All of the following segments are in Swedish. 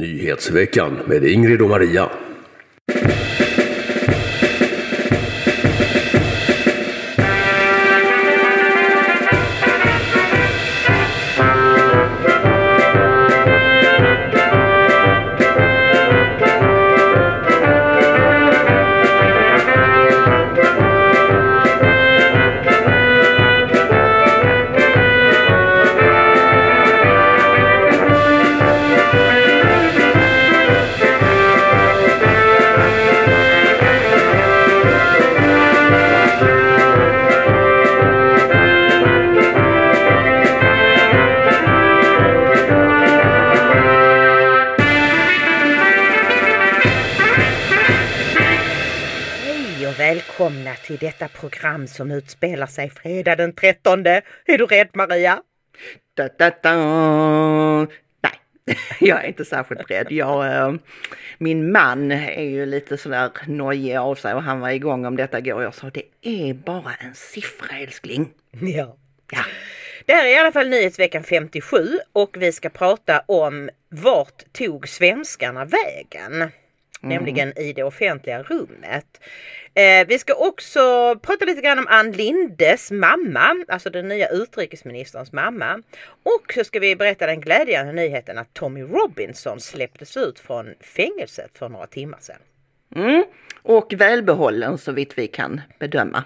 Nyhetsveckan med Ingrid och Maria. Välkomna till detta program som utspelar sig fredag den 13. Är du rädd, Maria? Nej, jag är inte särskilt rädd. Min man är ju lite sådär nojig av sig och han var igång om detta går. Jag sa det är bara en siffra, älskling. Ja. Det här är i alla fall nyhetsveckan 57 och vi ska prata om vart tog svenskarna vägen? Nämligen i det offentliga rummet. Vi ska också prata lite grann om Ann Lindes mamma, alltså den nya utrikesministerns mamma. Och så ska vi berätta den glädjande nyheten att Tommy Robinson släpptes ut från fängelset för några timmar sedan. Och välbehållen så vitt vi kan bedöma.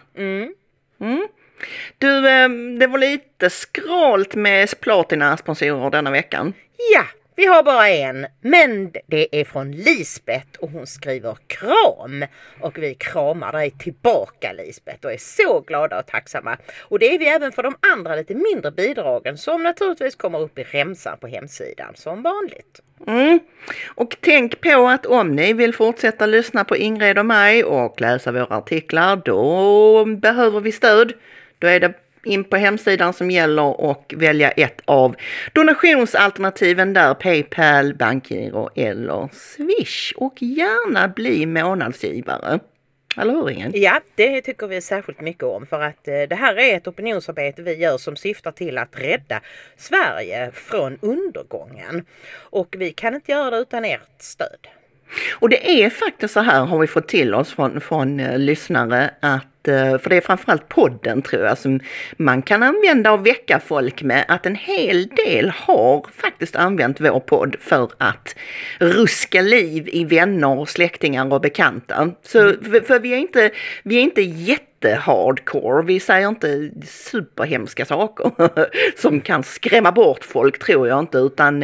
Du, det var lite skralt med platina-sponsorer denna veckan. Ja. Vi har bara en, men det är från Lisbeth och hon skriver kram. Och vi kramar dig tillbaka, Lisbeth, och är så glada och tacksamma. Och det är vi även för de andra lite mindre bidragen som naturligtvis kommer upp i remsan på hemsidan som vanligt. Och tänk på att om ni vill fortsätta lyssna på Ingrid och mig och läsa våra artiklar, då behöver vi stöd. Då är det in på hemsidan som gäller och välja ett av donationsalternativen där, PayPal, bankgiro eller Swish, och gärna bli månadsgivare. Eller hur, Ingen? Ja, det tycker vi särskilt mycket om för att det här är ett opinionsarbete vi gör som syftar till att rädda Sverige från undergången. Och vi kan inte göra det utan ert stöd. Och det är faktiskt så här, har vi fått till oss från lyssnare, att för det är framförallt podden tror jag som man kan använda och väcka folk med, att en hel del har faktiskt använt vår podd för att ruska liv i vänner och släktingar och bekanta. Så för vi är inte jättehardcore, vi säger inte superhemska saker som kan skrämma bort folk, tror jag inte, utan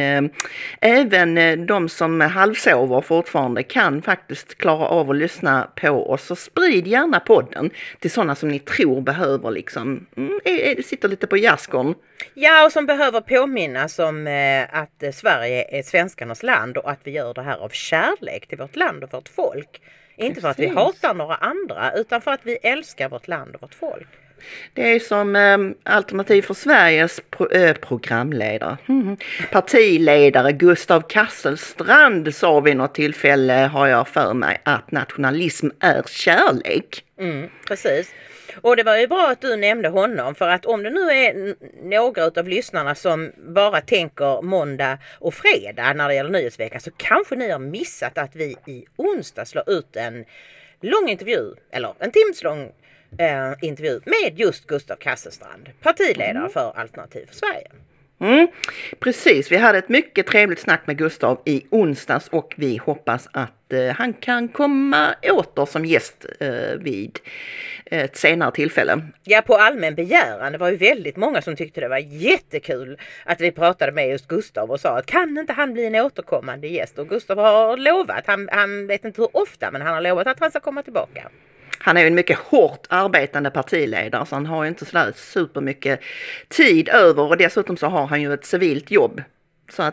även de som halvsover fortfarande kan faktiskt klara av att lyssna på oss. Så sprid gärna podden till sådana som ni tror behöver liksom, sitter lite på jazzgården. Ja, och som behöver påminnas om att Sverige är svenskarnas land och att vi gör det här av kärlek till vårt land och vårt folk. Inte för att vi hatar några andra utan för att vi älskar vårt land och vårt folk. Det är som Alternativ för Sveriges programledare, partiledare Gustav Kasselstrand sa vid något tillfälle, har jag för mig, att nationalism är kärlek. Precis. Och det var ju bra att du nämnde honom, för att om det nu är några av lyssnarna som bara tänker måndag och fredag när det gäller nyhetsveckan, så kanske ni har missat att vi i onsdag slår ut en lång intervju, eller en timslång intervju med just Gustav Kasselstrand, partiledare för Alternativ för Sverige. Precis, vi hade ett mycket trevligt snack med Gustav i onsdags och vi hoppas att han kan komma åter som gäst vid ett senare tillfälle. Ja, på allmän begäran. Det var ju väldigt många som tyckte det var jättekul att vi pratade med just Gustav och sa att kan inte han bli en återkommande gäst? Och Gustav har lovat, han vet inte hur ofta, men han har lovat att han ska komma tillbaka. Han är ju en mycket hårt arbetande partiledare, så han har ju inte sådär supermycket tid över, och dessutom så har han ju ett civilt jobb. Så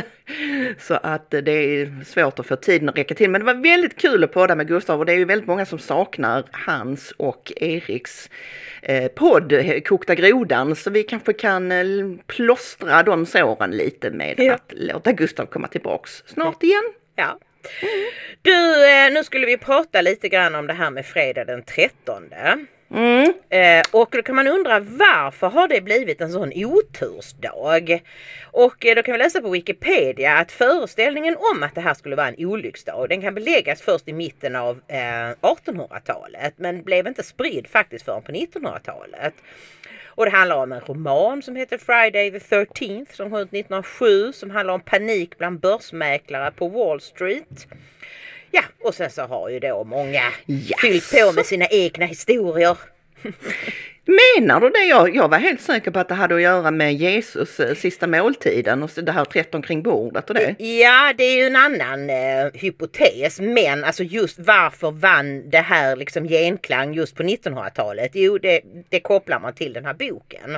att det är svårt att få tiden att räcka till. Men det var väldigt kul att podda med Gustav, och det är ju väldigt många som saknar hans och Eriks podd Kokta grodan. Så vi kanske kan plåstra de såren lite med att låta Gustav komma tillbaks snart igen. Ja. Du, nu skulle vi prata lite grann om det här med fredag den 13. Och då kan man undra varför har det blivit en sån otursdag? Och då kan vi läsa på Wikipedia att föreställningen om att det här skulle vara en olycksdag, den kan beläggas först i mitten av 1800-talet, men blev inte spridd faktiskt förrän på 1900-talet. Och det handlar om en roman som heter Friday the 13th som kom ut 1907, som handlar om panik bland börsmäklare på Wall Street. Ja, och sen så har ju då många fyllt på med sina egna historier. Menar du det? Jag var helt säker på att det hade att göra med Jesus sista måltiden och det här 13 kring bordet och det. Ja, det är ju en annan hypotes, men alltså just varför vann det här liksom genklang just på 1900-talet? Jo, det kopplar man till den här boken.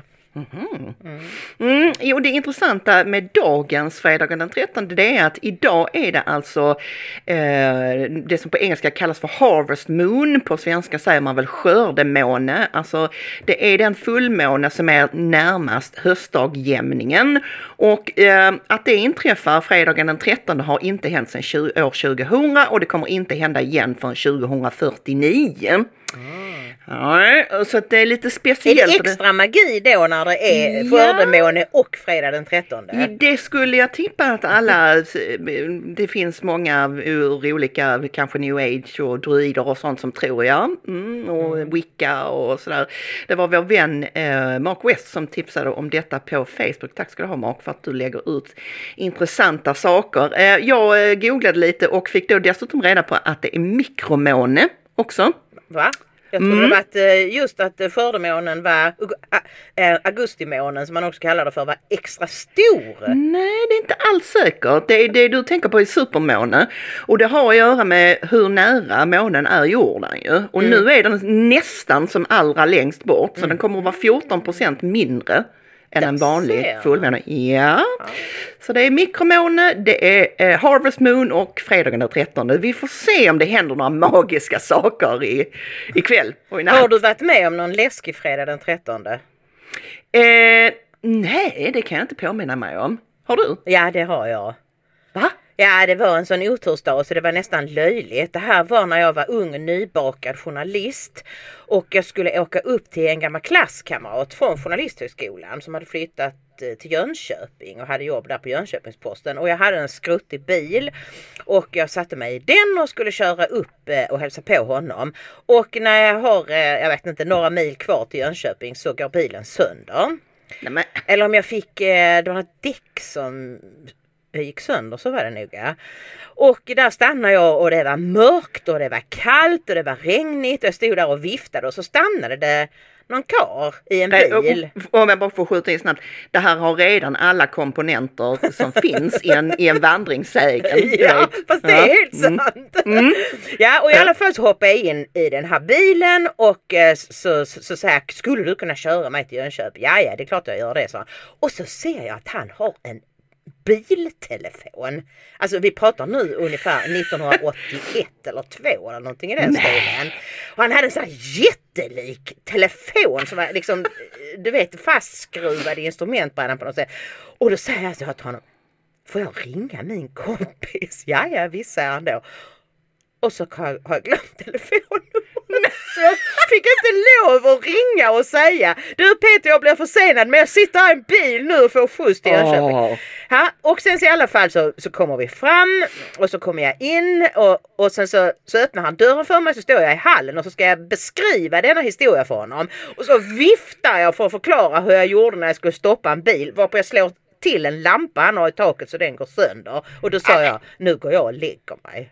Jo, det intressanta med dagens fredagen den 13, det är att idag är det alltså det som på engelska kallas för Harvest Moon, på svenska säger man väl skördemåne. Alltså det är den fullmåne som är närmast höstdagjämningen, och att det inträffar fredagen den 13 har inte hänt sedan år 2000, och det kommer inte hända igen förrän 2049. Ja, så att det är lite speciellt. Är det extra magi då när det är skördemåne och fredag den 13? Det skulle jag tippa att alla, det finns många ur olika, kanske New Age och druider och sånt som tror jag, och Wicca och sådär. Det var vår vän Mark West som tipsade om detta på Facebook. Tack ska du ha, Mark, för att du lägger ut intressanta saker. Jag googlade lite och fick då dessutom reda på att det är mikromåne också. Va? Jag trodde det var att just att skördemånen var augustimånen, som man också kallar det för, var extra stor. Nej, det är inte alls säkert. Det du tänker på är supermåne. Och det har att göra med hur nära månen är jorden ju. Och nu är den nästan som allra längst bort. Så den kommer att vara 14% mindre än en vanlig fullmåne. Ja. Så det är mikromåne, det är Harvest Moon och fredagen den 13. Vi får se om det händer några magiska saker ikväll och i natt. Har du varit med om någon läskig fredag den 13? Nej, det kan jag inte påminna mig om. Har du? Ja, det har jag. Va? Ja, det var en sån otursdag så det var nästan löjligt. Det här var när jag var ung och nybakad journalist. Och jag skulle åka upp till en gammal klasskamrat från Journalisthögskolan som hade flyttat till Jönköping och hade jobb där på Jönköpingsposten. Och jag hade en skruttig bil och jag satte mig i den och skulle köra upp och hälsa på honom. Och när jag har, jag vet inte, några mil kvar till Jönköping så går bilen sönder. Nämen. Eller om jag fick, det var ett däck som gick sönder, så var det nog. Ja. Och där stannade jag och det var mörkt och det var kallt och det var regnigt och jag stod där och viftade och så stannade det någon kar i en bil. Om jag bara får skjuta in snabbt. Det här har redan alla komponenter som finns i en vandringssägen. Ja, fast det är helt sant. Ja, och i alla fall så hoppade jag in i den här bilen och så sa jag, skulle du kunna köra mig till Jönköping? Ja, det är klart jag gör det, så. Och så ser jag att han har en biltelefon. Alltså vi pratar nu ungefär 1981 eller 2 eller någonting i den stilen. Och han hade en sån här jättelik telefon som var liksom, du vet, fastskruvad i instrumentbrädan på något sätt. Och då säger jag till honom, får jag ringa min kompis? Ja, visst, säger han då. Och så har jag glömt telefonen. Så jag fick inte lov att ringa och säga, du Peter, jag blir försenad men jag sitter här i en bil nu och får skjuts till Jönköping. Ja, och sen så i alla fall så kommer vi fram och så kommer jag in och sen så öppnar han dörren för mig, så står jag i hallen och så ska jag beskriva denna historia för honom. Och så viftar jag för att förklara hur jag gjorde när jag skulle stoppa en bil, varpå jag slår till en lampa han har i taket så den går sönder. Och då sa jag, nu går jag och lägger mig.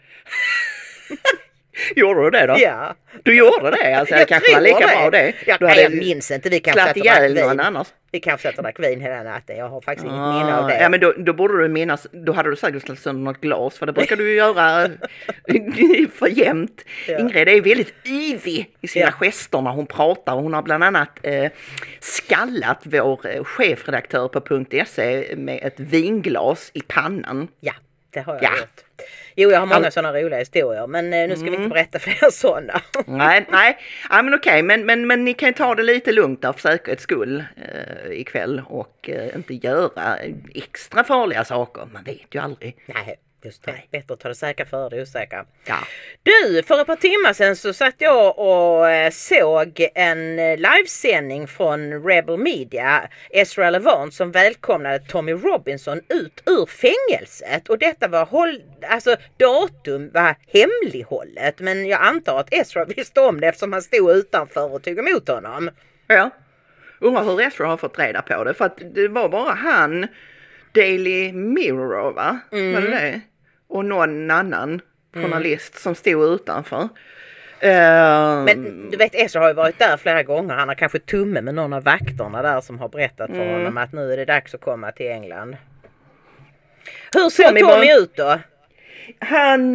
Gjorde du det då? Ja. Du gjorde det? Alltså, det kanske var lika bra det. Jag minns inte. Vi kanske satt ihjäl någon annars. Vi kanske sätter drack vin hela natten. Jag har faktiskt inget minne av det. Ja, men då borde du minnas. Då hade du säkert slagit sönder något glas. För det brukar du ju göra för jämt. Ja. Ingrid är väldigt yvig i sina gester när hon pratar. Hon har bland annat skallat vår chefredaktör på .se med ett vinglas i pannan. Ja, det har jag gjort. Jo, jag har många sådana roliga historier, men nu ska vi inte berätta fler sådana. Nej. Ja, men okej, men ni kan ju ta det lite lugnt av säkerhets skull ikväll och inte göra extra farliga saker. Man vet ju aldrig. Nej. Just det, bättre att ta det säkra för det osäkra. Ja. Du, för ett par timmar sedan så satt jag och såg en livesändning från Rebel Media, Ezra Levant, som välkomnade Tommy Robinson ut ur fängelset. Och detta var datum var hemlighållet, men jag antar att Ezra visste om det eftersom han stod utanför och tog emot honom. Ja, undrar hur Ezra har fått reda på det, för att det var bara han, Daily Mirror, va? Var det? Och någon annan journalist som stod utanför. Men du vet, Ezra har ju varit där flera gånger. Han har kanske tumme med någon av vakterna där som har berättat för honom att nu är det dags att komma till England. Hur ser Tommy ut då? Han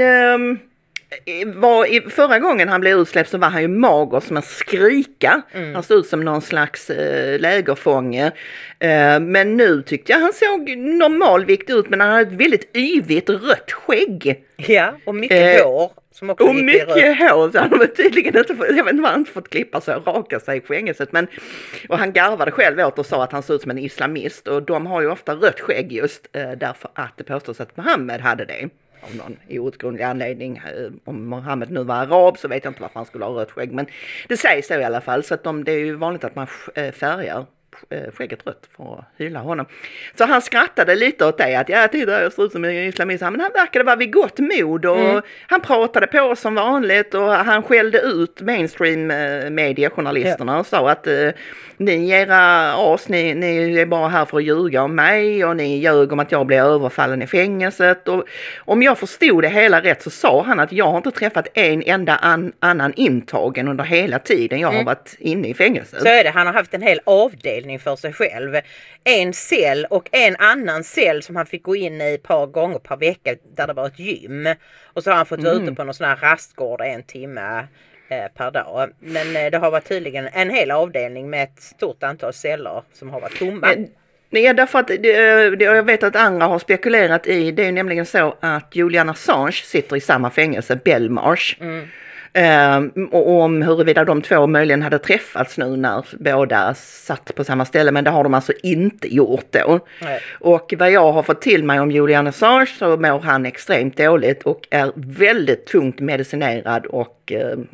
förra gången han blev utsläppt så var han ju mager som en skrika. Han såg ut som någon slags lägerfånge. Men nu tyckte jag han såg normalvikt ut, men han hade ett väldigt yvigt rött skägg. Ja, och mycket hår. Som också och mycket hår, så han var tydligen inte, jag vet inte vad han inte fått klippa sig och raka sig i fängelset. Och han garvade själv åt och sa att han såg ut som en islamist. Och de har ju ofta rött skägg just därför att det påstås att Mohammed hade det. Av någon outgrundlig anledning. Om Mohammed nu var arab så vet jag inte varför han skulle ha rött skägg. Men det sägs så i alla fall. Så att det är ju vanligt att man färgar skägget rött för att hylla honom. Så han skrattade lite åt det. Att jag ser ut som en islamist. Men han verkade vara vid gott mod. Och han pratade på som vanligt. Och han skällde ut mainstream mediejournalisterna. Och sa att ni era as, ni är bara här för att ljuga om mig. Och ni ljög om att jag blev överfallen i fängelset. Och om jag förstod det hela rätt så sa han att jag har inte träffat en enda annan intagen under hela tiden jag har varit inne i fängelset. Så är det. Han har haft en hel avdelning för sig själv. En cell och en annan cell som han fick gå in i ett par gånger per vecka där det var ett gym. Och så har han fått vara ute på någon sån här rastgård 1 timme per dag. Men det har varit tydligen en hel avdelning med ett stort antal celler som har varit tomma. Nej, därför att jag vet att andra har spekulerat i, det är nämligen så att Julian Assange sitter i samma fängelse, Belmarsh. Och om huruvida de två möjligen hade träffats nu när båda satt på samma ställe, men det har de alltså inte gjort då. Nej. Och vad jag har fått till mig om Julian Assange så mår han extremt dåligt och är väldigt tungt medicinerad och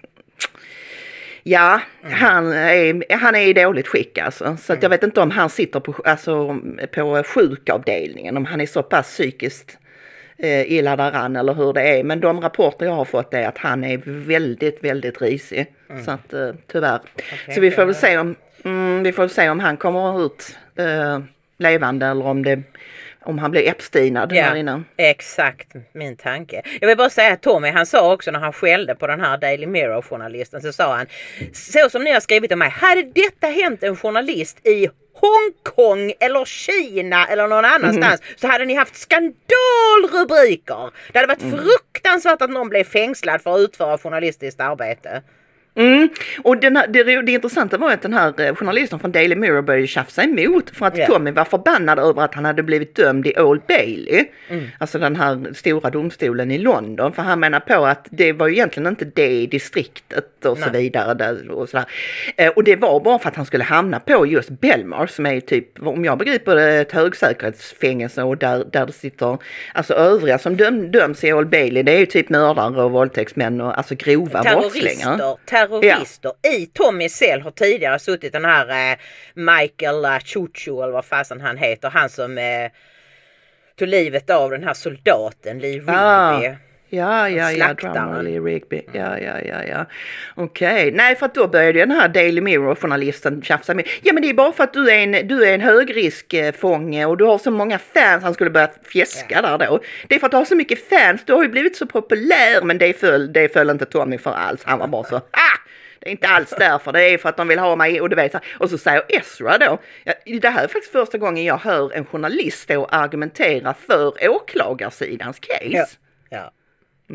han är i dåligt skick alltså. Så att jag vet inte om han sitter på sjukavdelningen, om han är så pass psykiskt illa däran eller hur det är. Men de rapporter jag har fått är att han är väldigt, väldigt risig. Så att tyvärr. Okay, så vi får väl se om han kommer ut levande eller om han blir Epsteinad där inne. Exakt min tanke. Jag vill bara säga att Tommy, han sa också när han skällde på den här Daily Mirror-journalisten, så sa han, så som ni har skrivit om mig, hade detta hänt en journalist i Hongkong eller Kina eller någon annanstans så hade ni haft skandalrubriker. Det hade varit fruktansvärt att någon blev fängslad för att utföra journalistiskt arbete. Och det intressanta var att den här journalisten från Daily Mirror började tjafsa emot för att Tommy var förbannad över att han hade blivit dömd i Old Bailey. Alltså den här stora domstolen i London. För han menar på att det var ju egentligen inte det distriktet och så vidare. Och det var bara för att han skulle hamna på just Belmarsh som är typ, om jag begriper det, ett högsäkerhetsfängelse och där det sitter, alltså övriga som döms i Old Bailey, det är ju typ mördare och våldtäktsmän och alltså grova brottslingar. Terrorister. I Tommys cell har tidigare suttit den här Michael Chuchu eller vad fasen han heter. Han som tog livet av den här soldaten Lee Rigby. Slaktaren. Lee Rigby. Ja. Okej. Nej, för att då började den här Daily Mirror-journalisten tjafsa med. Ja, men det är bara för att du är en högriskfånge och du har så många fans. Han skulle börja fjäska där då. Det är för att du har så mycket fans. Du har ju blivit så populär, men det föll inte Tommy för alls. Han var bara så, det är inte alls därför, det är för att de vill ha mig och du vet. Och så säger Ezra då, det här är faktiskt första gången jag hör en journalist stå och argumentera för åklagarsidans case. Ja.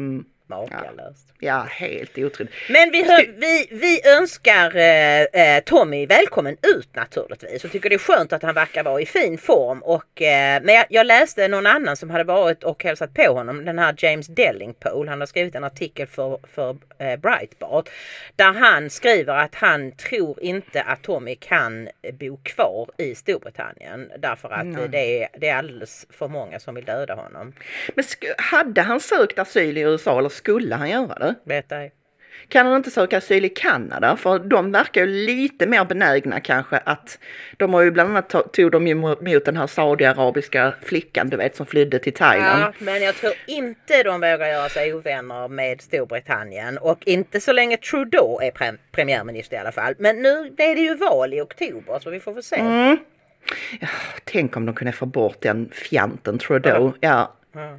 Makalöst. Ja, helt otroligt. Men vi önskar Tommy välkommen ut naturligtvis. Och tycker det är skönt att han verkar vara i fin form. Men jag läste någon annan som hade varit och hälsat på honom. Den här James Delingpole. Han har skrivit en artikel för Breitbart. Där han skriver att han tror inte att Tommy kan bo kvar i Storbritannien. Därför att det är alldeles för många som vill döda honom. Men hade han sökt asyl i USA eller skulle han göra det? Vet jag. Kan han inte söka asyl i Kanada? För de verkar ju lite mer benägna kanske att de har ju bland annat tog de ju mot den här saudiarabiska flickan du vet som flydde till Thailand. Ja, men jag tror inte de vågar göra sig ovänner med Storbritannien och inte så länge Trudeau är premiärminister i alla fall. Men nu är det ju val i oktober så vi får se. Ja, tänk om de kunde få bort den fjanten Trudeau. Ja.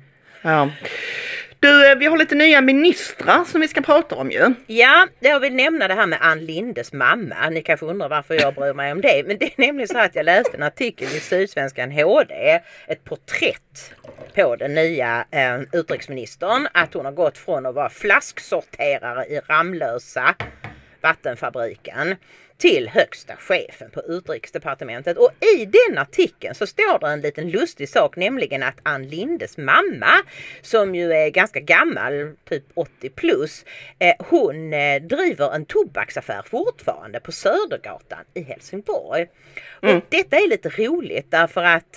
Du, vi har lite nya ministrar som vi ska prata om ju. Ja, jag vill nämna det här med Ann Lindes mamma. Ni kanske undrar varför jag bryr mig om det. Men det är nämligen så att jag läste en artikel i Sydsvenskan HD. Ett porträtt på den nya utrikesministern. Att hon har gått från att vara flasksorterare i Ramlösa vattenfabriken till högsta chefen på utrikesdepartementet. Och i den artikeln så står det en liten lustig sak, nämligen att Ann Lindes mamma, som ju är ganska gammal, typ 80 plus, hon driver en tobaksaffär fortfarande på Södergatan i Helsingborg. Och detta är lite roligt därför att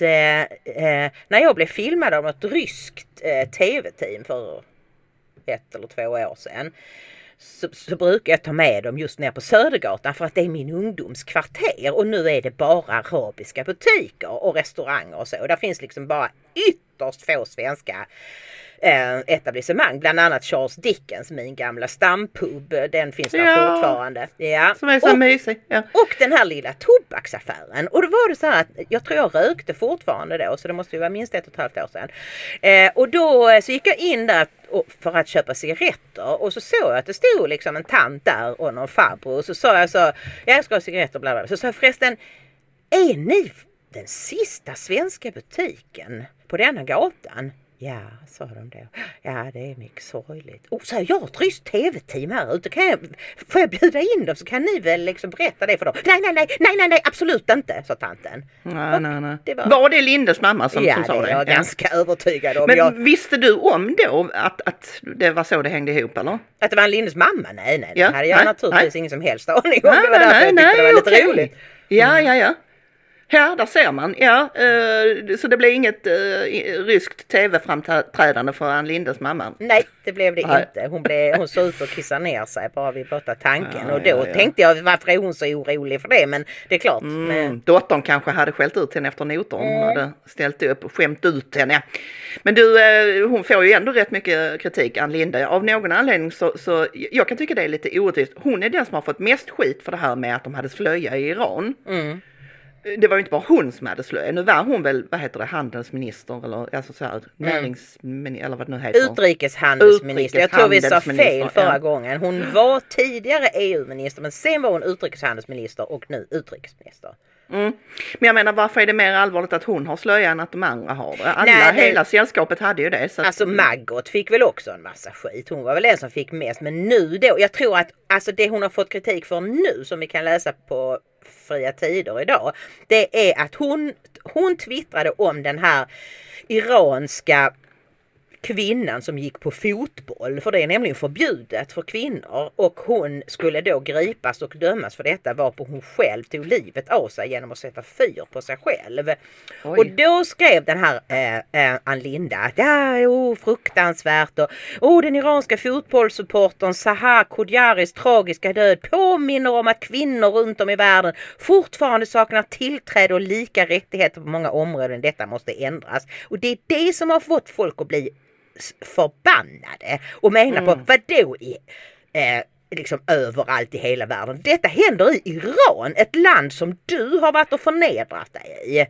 när jag blev filmad av ett ryskt tv-team för 1 eller 2 år sedan så brukar jag ta med dem just ner på Södergatan för att det är min ungdomskvarter och nu är det bara arabiska butiker och restauranger och så. Och där finns liksom bara ytterst få svenska etablissemang. Bland annat Charles Dickens, min gamla stampub. Den finns där fortfarande. Ja. Som är så mysig. Ja. Och den här lilla tobaksaffären. Och då var det så här att jag tror jag rökte fortfarande då. Så det måste ju vara minst 1,5 år sedan. Och då så gick jag in där för att köpa cigaretter. Och så såg jag att det stod liksom en tant där och någon farbror. Och så sa jag så, jag ska ha cigaretter bla bla. Så sa jag förresten, är ni den sista svenska butiken på denna gatan? Ja, sa de då. Ja, det är mycket sorgligt. Så jag har ett ryskt tv-team här ute. Får jag bjuda in dem så kan ni väl liksom berätta det för dem? Nej, absolut inte, sa tanten. Nej. Var det Lindes mamma som sa det? Ja, det är jag ganska övertygad om. Men visste du om då att det var så det hängde ihop, eller? Att det var en Lindes mamma? Nej. Ja, det hade jag naturligtvis ingen som helst aning om. Nej, det var därför jag tyckte det var lite roligt. Ja. Ja, där ser man. Ja, så det blev inget ryskt tv-framträdande för Ann Lindes mamma? Nej, det blev det inte. Hon såg ut att kissa ner sig bara vid blotta tanken. Och då tänkte jag, varför är hon så orolig för det? Men det är klart. Dottern kanske hade skällt ut henne efter noter. Hon hade ställt upp och skämt ut henne. Men du, hon får ju ändå rätt mycket kritik, Ann Linde. Av någon anledning så jag kan tycka det är lite orättvist. Hon är den som har fått mest skit för det här med att de hade slöja i Iran. Det var ju inte bara hon som hade slöja. Nu var hon väl, handelsminister eller alltså så här, näringsminister eller vad det nu heter. Utrikeshandelsminister. Jag tror vi sa fel förra gången. Hon var tidigare EU-minister men sen var hon utrikeshandelsminister och nu utrikesminister. Men jag menar, varför är det mer allvarligt att hon har slöja än att de andra har det? Hela sällskapet hade ju det. Så alltså Maggot fick väl också en massa skit. Hon var väl den som fick mest. Men nu då, jag tror att alltså det hon har fått kritik för nu som vi kan läsa på Fria Tider idag. Det är att hon twittrade om den här iranska kvinnan som gick på fotboll, för det är nämligen förbjudet för kvinnor, och hon skulle då gripas och dömas för detta, varpå hon själv tog livet av sig genom att sätta fyr på sig själv. Oj. Och då skrev den här Ann Linda att fruktansvärt och den iranska fotbollssupportern Sahar Khudjaris tragiska död påminner om att kvinnor runt om i världen fortfarande saknar tillträde och lika rättigheter på många områden. Detta måste ändras. Och det är det som har fått folk att bli förbannade och menar på vad då liksom överallt i hela världen. Detta händer i Iran, ett land som du har varit och förnedrat dig i.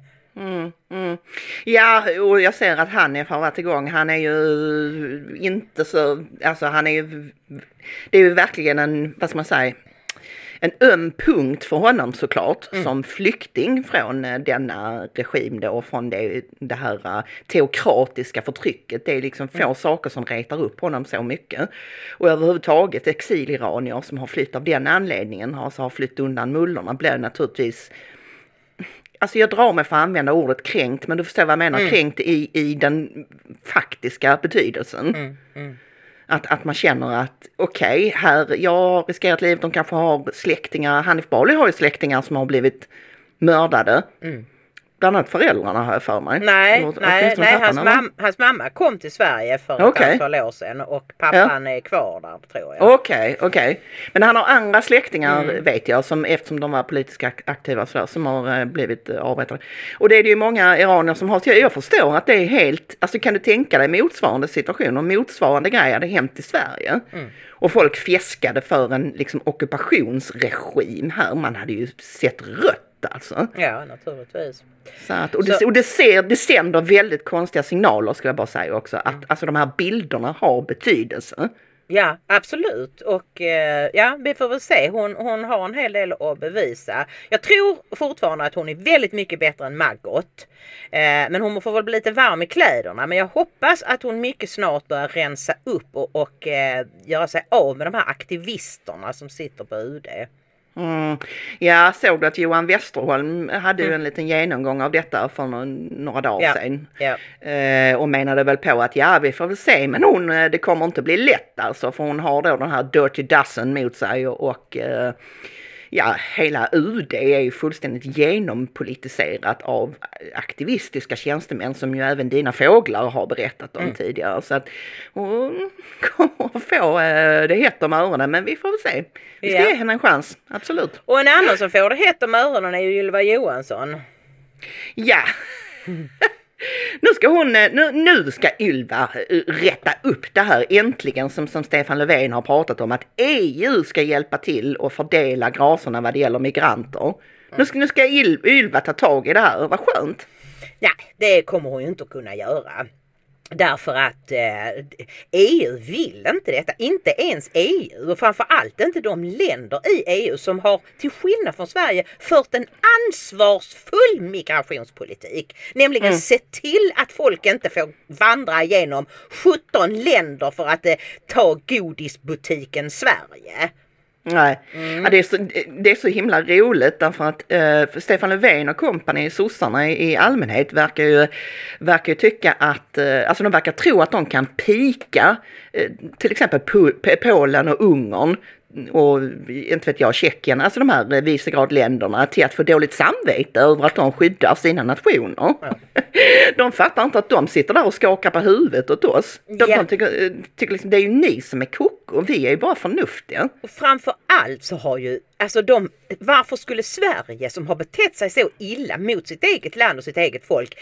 Ja, och jag ser att han är varit igång. Han är ju inte så, alltså han är ju, det är ju verkligen en, vad ska man säga, en öm punkt för honom såklart, som flykting från denna regim då, och från det här teokratiska förtrycket. Det är liksom få saker som retar upp honom så mycket. Och överhuvudtaget exiliranier som har flytt av den anledningen, alltså har flytt undan mullorna, blir naturligtvis... Alltså jag drar mig för att använda ordet kränkt, men du förstår vad jag menar, kränkt i den faktiska betydelsen. Att man känner att okej, här, jag har riskerat livet, de kanske har släktingar, Hanif Bali har ju släktingar som har blivit mördade. Bland annat föräldrarna har jag för mig. Nej, hans mamma kom till Sverige för ett antal år sedan och pappan är kvar där, tror jag. Okej. Men han har andra släktingar, vet jag, som eftersom de var politiskt aktiva så där, som har blivit avrättade. Och det är ju många iranier som har, så jag förstår att det är helt, alltså kan du tänka dig motsvarande situation och motsvarande grejer hade hänt i Sverige. Och folk fjäskade för en liksom ockupationsregim här, man hade ju sett rött. Alltså. Ja, naturligtvis. Så att, det sänder väldigt konstiga signaler, ska jag bara säga också. Att alltså, de här bilderna har betydelse. Ja, absolut. Och ja, vi får väl se. Hon har en hel del att bevisa. Jag tror fortfarande att hon är väldigt mycket bättre än Margot. Men hon får väl bli lite varm i kläderna. Men jag hoppas att hon mycket snart börjar rensa upp och göra sig av med de här aktivisterna som sitter på UD. Jag såg att Johan Westerholm hade ju en liten genomgång av detta för några dagar sedan. Och menade väl på att vi får väl se, men det kommer inte bli lätt alltså, för hon har då den här Dirty Dozen mot sig och hela UD är ju fullständigt genompolitiserat av aktivistiska tjänstemän som ju även dina fåglar har berättat om tidigare. Så att hon kommer få det hett om öronen, men vi får väl se. Vi ska ge henne en chans, absolut. Och en annan som får det hett om öronen är ju Ylva Johansson. Ja. Nu ska Ylva rätta upp det här äntligen som Stefan Löfven har pratat om, att EU ska hjälpa till och fördela graserna vad det gäller migranter. Nu ska Ylva ta tag i det här, vad skönt. Nej, det kommer hon ju inte att kunna göra. Därför att EU vill inte detta, inte ens EU och framförallt inte de länder i EU som har till skillnad från Sverige fört en ansvarsfull migrationspolitik. Nämligen se till att folk inte får vandra igenom 17 länder för att ta godisbutiken Sverige. Nej, det är så himla roligt därför att Stefan Löfven och kompani, sossarna i allmänhet verkar ju tycka att, alltså de verkar tro att de kan pika till exempel Polen och Ungern och inte vet jag, Tjeckien, alltså de här Visegrad-länderna till att få dåligt samvete över att de skyddar sina nationer. Ja. De fattar inte att de sitter där och skakar på huvudet åt oss. De tycker liksom, det är ju ni som är kock och vi är ju bara förnuftiga. Och framför allt så har ju, alltså varför skulle Sverige som har betett sig så illa mot sitt eget land och sitt eget folk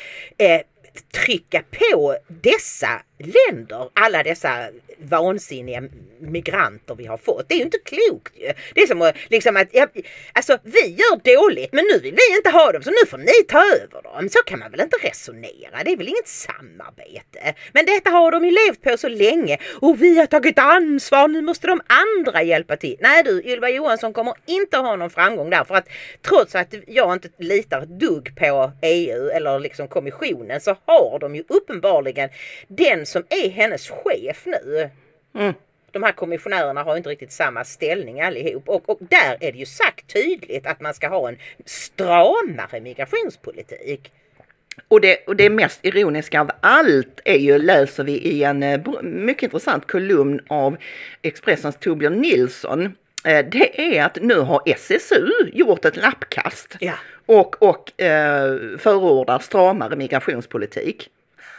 trycka på dessa länder, alla dessa vansinniga migranter vi har fått. Det är ju inte klokt ju. Det är som liksom att alltså vi gör dåligt men nu vill vi inte ha dem så nu får ni ta över dem. Så kan man väl inte resonera. Det är väl inget samarbete. Men detta har de ju levt på så länge och vi har tagit ansvar. Nu måste de andra hjälpa till. Nej du, Ylva Johansson kommer inte ha någon framgång där för att trots att jag inte litar ett dugg på EU eller liksom kommissionen så har de ju uppenbarligen den som är hennes chef nu. De här kommissionärerna har inte riktigt samma ställning allihop. Och där är det ju sagt tydligt att man ska ha en stramare migrationspolitik. Och det mest ironiska av allt är ju, läser vi i en mycket intressant kolumn av Expressens Torbjörn Nilsson. Det är att nu har SSU gjort ett lappkast och förordar stramare migrationspolitik.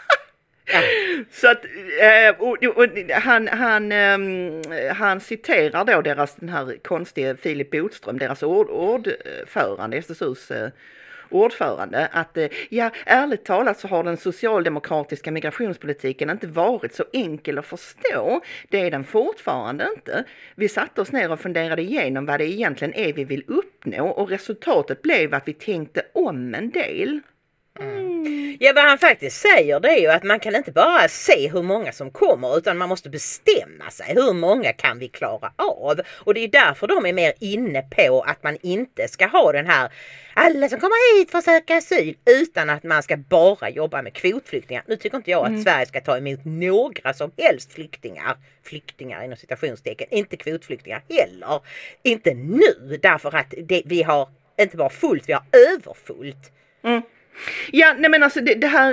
Så att han citerar då den här konstiga Filip Botström, deras ordförande, SSUs ordförande, att ärligt talat så har den socialdemokratiska migrationspolitiken inte varit så enkel att förstå. Det är den fortfarande inte. Vi satte oss ner och funderade igenom vad det egentligen är vi vill uppnå och resultatet blev att vi tänkte om en del. Ja, vad han faktiskt säger det är ju att man kan inte bara se hur många som kommer utan man måste bestämma sig. Hur många kan vi klara av? Och det är därför de är mer inne på att man inte ska ha den här alla som kommer hit för att söka asyl utan att man ska bara jobba med kvotflyktingar. Nu tycker inte jag att Sverige ska ta emot några som helst flyktingar inom citationstecken, inte kvotflyktingar heller. Inte nu därför att vi har inte bara fullt, vi har överfullt. Ja, nej men alltså det här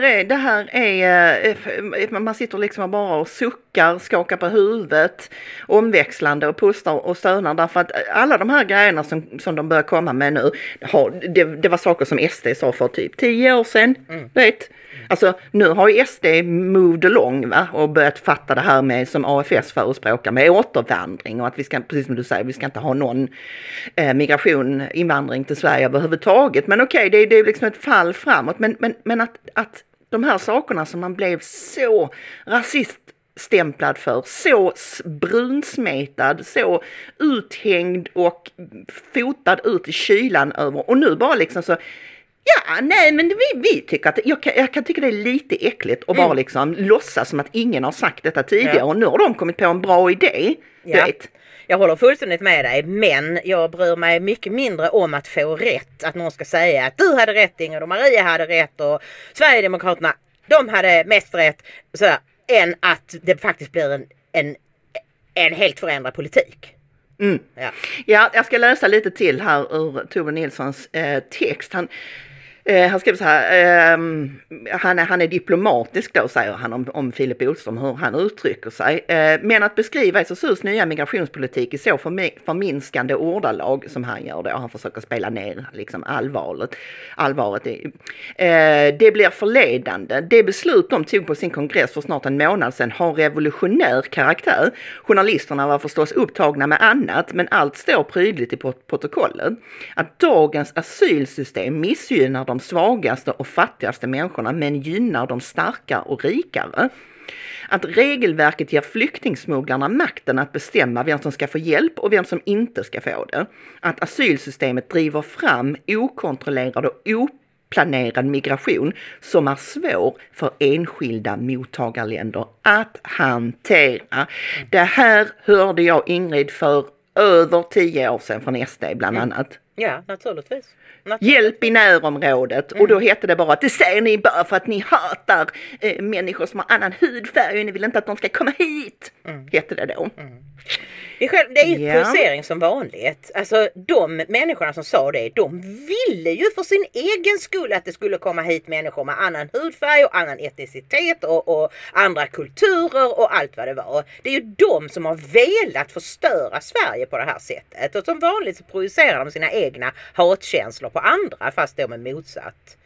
är man sitter liksom bara och suckar, skakar på huvudet, omväxlande och pustar och stönar därför att alla de här grejerna som de börjar komma med nu, det var saker som SD sa för typ 10 år sedan, vet. Alltså nu har ju SD moved along och börjat fatta det här med som AFS förespråkar med återvandring och att vi ska, precis som du säger, vi ska inte ha någon invandring till Sverige överhuvudtaget. Men okej, det är liksom ett fall framåt. Men att de här sakerna som man blev så rasiststämplad för, så brunsmetad, så uthängd och fotad ut i kylan över och nu bara liksom så. Ja, nej men vi tycker att jag kan tycka det är lite äckligt och bara liksom låtsas som att ingen har sagt detta tidigare och nu har de kommit på en bra idé. Vet. Jag håller fullständigt med dig, men jag bryr mig mycket mindre om att få rätt. Att någon ska säga att du hade rätt Inger och Maria hade rätt och Sverigedemokraterna, de hade mest rätt. Sådär, än att det faktiskt blir en helt förändrad politik. Ja, jag ska läsa lite till här ur Tove Nilssons text. Han skriver så här, han är diplomatisk då, säger han om Philip Boström, hur han uttrycker sig. Men att beskriva SSUs nya migrationspolitik i så förminskande ordalag som han gör det, och han försöker spela ner liksom allvaret det blir förledande. Det beslut de tog på sin kongress för snart en månad sedan har revolutionär karaktär. Journalisterna var förstås upptagna med annat, men allt står prydligt i protokollet. Att dagens asylsystem missgynnar de svagaste och fattigaste människorna men gynnar de starka och rikare. Att regelverket ger flyktingsmugglarna makten att bestämma vem som ska få hjälp och vem som inte ska få det. Att asylsystemet driver fram okontrollerad och oplanerad migration som är svår för enskilda mottagarländer att hantera. Det här hörde jag Ingrid för över 10 år sedan från SD bland annat. Ja, naturligtvis. Hjälp i närområdet. Och då hette det bara att det säger ni bara för att ni hatar människor som har annan hudfärg och ni vill inte att de ska komma hit. Hette det då. Det är ju posering som vanligt. Alltså de människorna som sa det, de ville ju för sin egen skull att det skulle komma hit människor med annan hudfärg och annan etnicitet och andra kulturer och allt vad det var. Det är ju de som har velat förstöra Sverige på det här sättet. Och som vanligt så projicerar de sina egna hatkänslor på andra fast de är motsatt.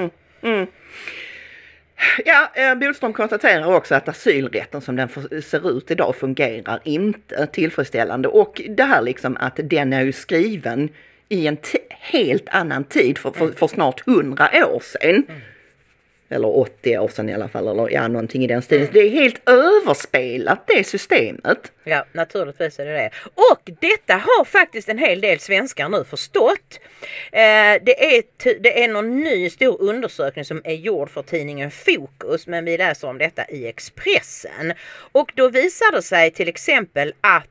Ja, Boström konstaterar också att asylrätten som den ser ut idag fungerar inte tillfredsställande. Och det här liksom att den är ju skriven i en helt annan tid för snart 100 år sedan. Eller 80 år sedan i alla fall, eller någonting i den stilen. Det är helt överspelat det systemet. Ja, naturligtvis är det. Och detta har faktiskt en hel del svenskar nu förstått. Det är någon ny stor undersökning som är gjord för tidningen Fokus, men vi läser om detta i Expressen. Och då visar det sig till exempel att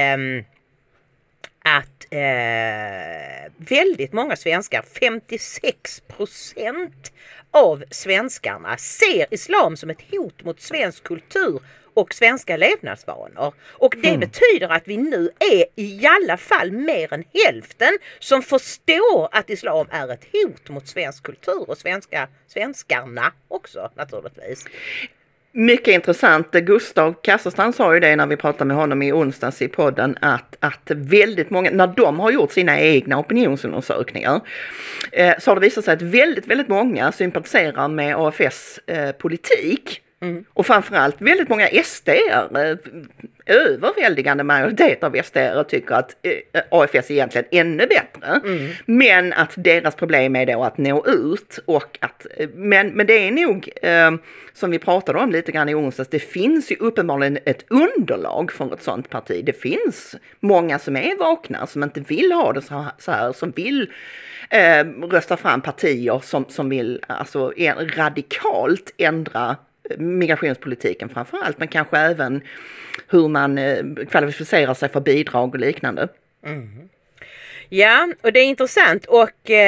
väldigt många svenskar, 56% av svenskarna ser islam som ett hot mot svensk kultur och svenska levnadsvanor. Och det betyder att vi nu är i alla fall mer än hälften som förstår att islam är ett hot mot svensk kultur och svenskarna också naturligtvis. Mycket intressant. Gustav Kasselstrand sa ju det när vi pratade med honom i onsdags i podden att väldigt många, när de har gjort sina egna opinionsundersökningar så har det visat sig att väldigt, väldigt många sympatiserar med AFS politik. Och framförallt väldigt många SD-are, överväldigande majoritet av SD-are tycker att AFS är egentligen ännu bättre. Men att deras problem är då att nå ut och att, men det är nog som vi pratade om lite grann i onsdags, det finns ju uppenbarligen ett underlag för ett sådant parti. Det finns många som är vakna, som inte vill ha det så här, som vill rösta fram partier som vill alltså radikalt ändra migrationspolitiken framförallt, men kanske även hur man kvalificerar sig för bidrag och liknande. Ja, och det är intressant och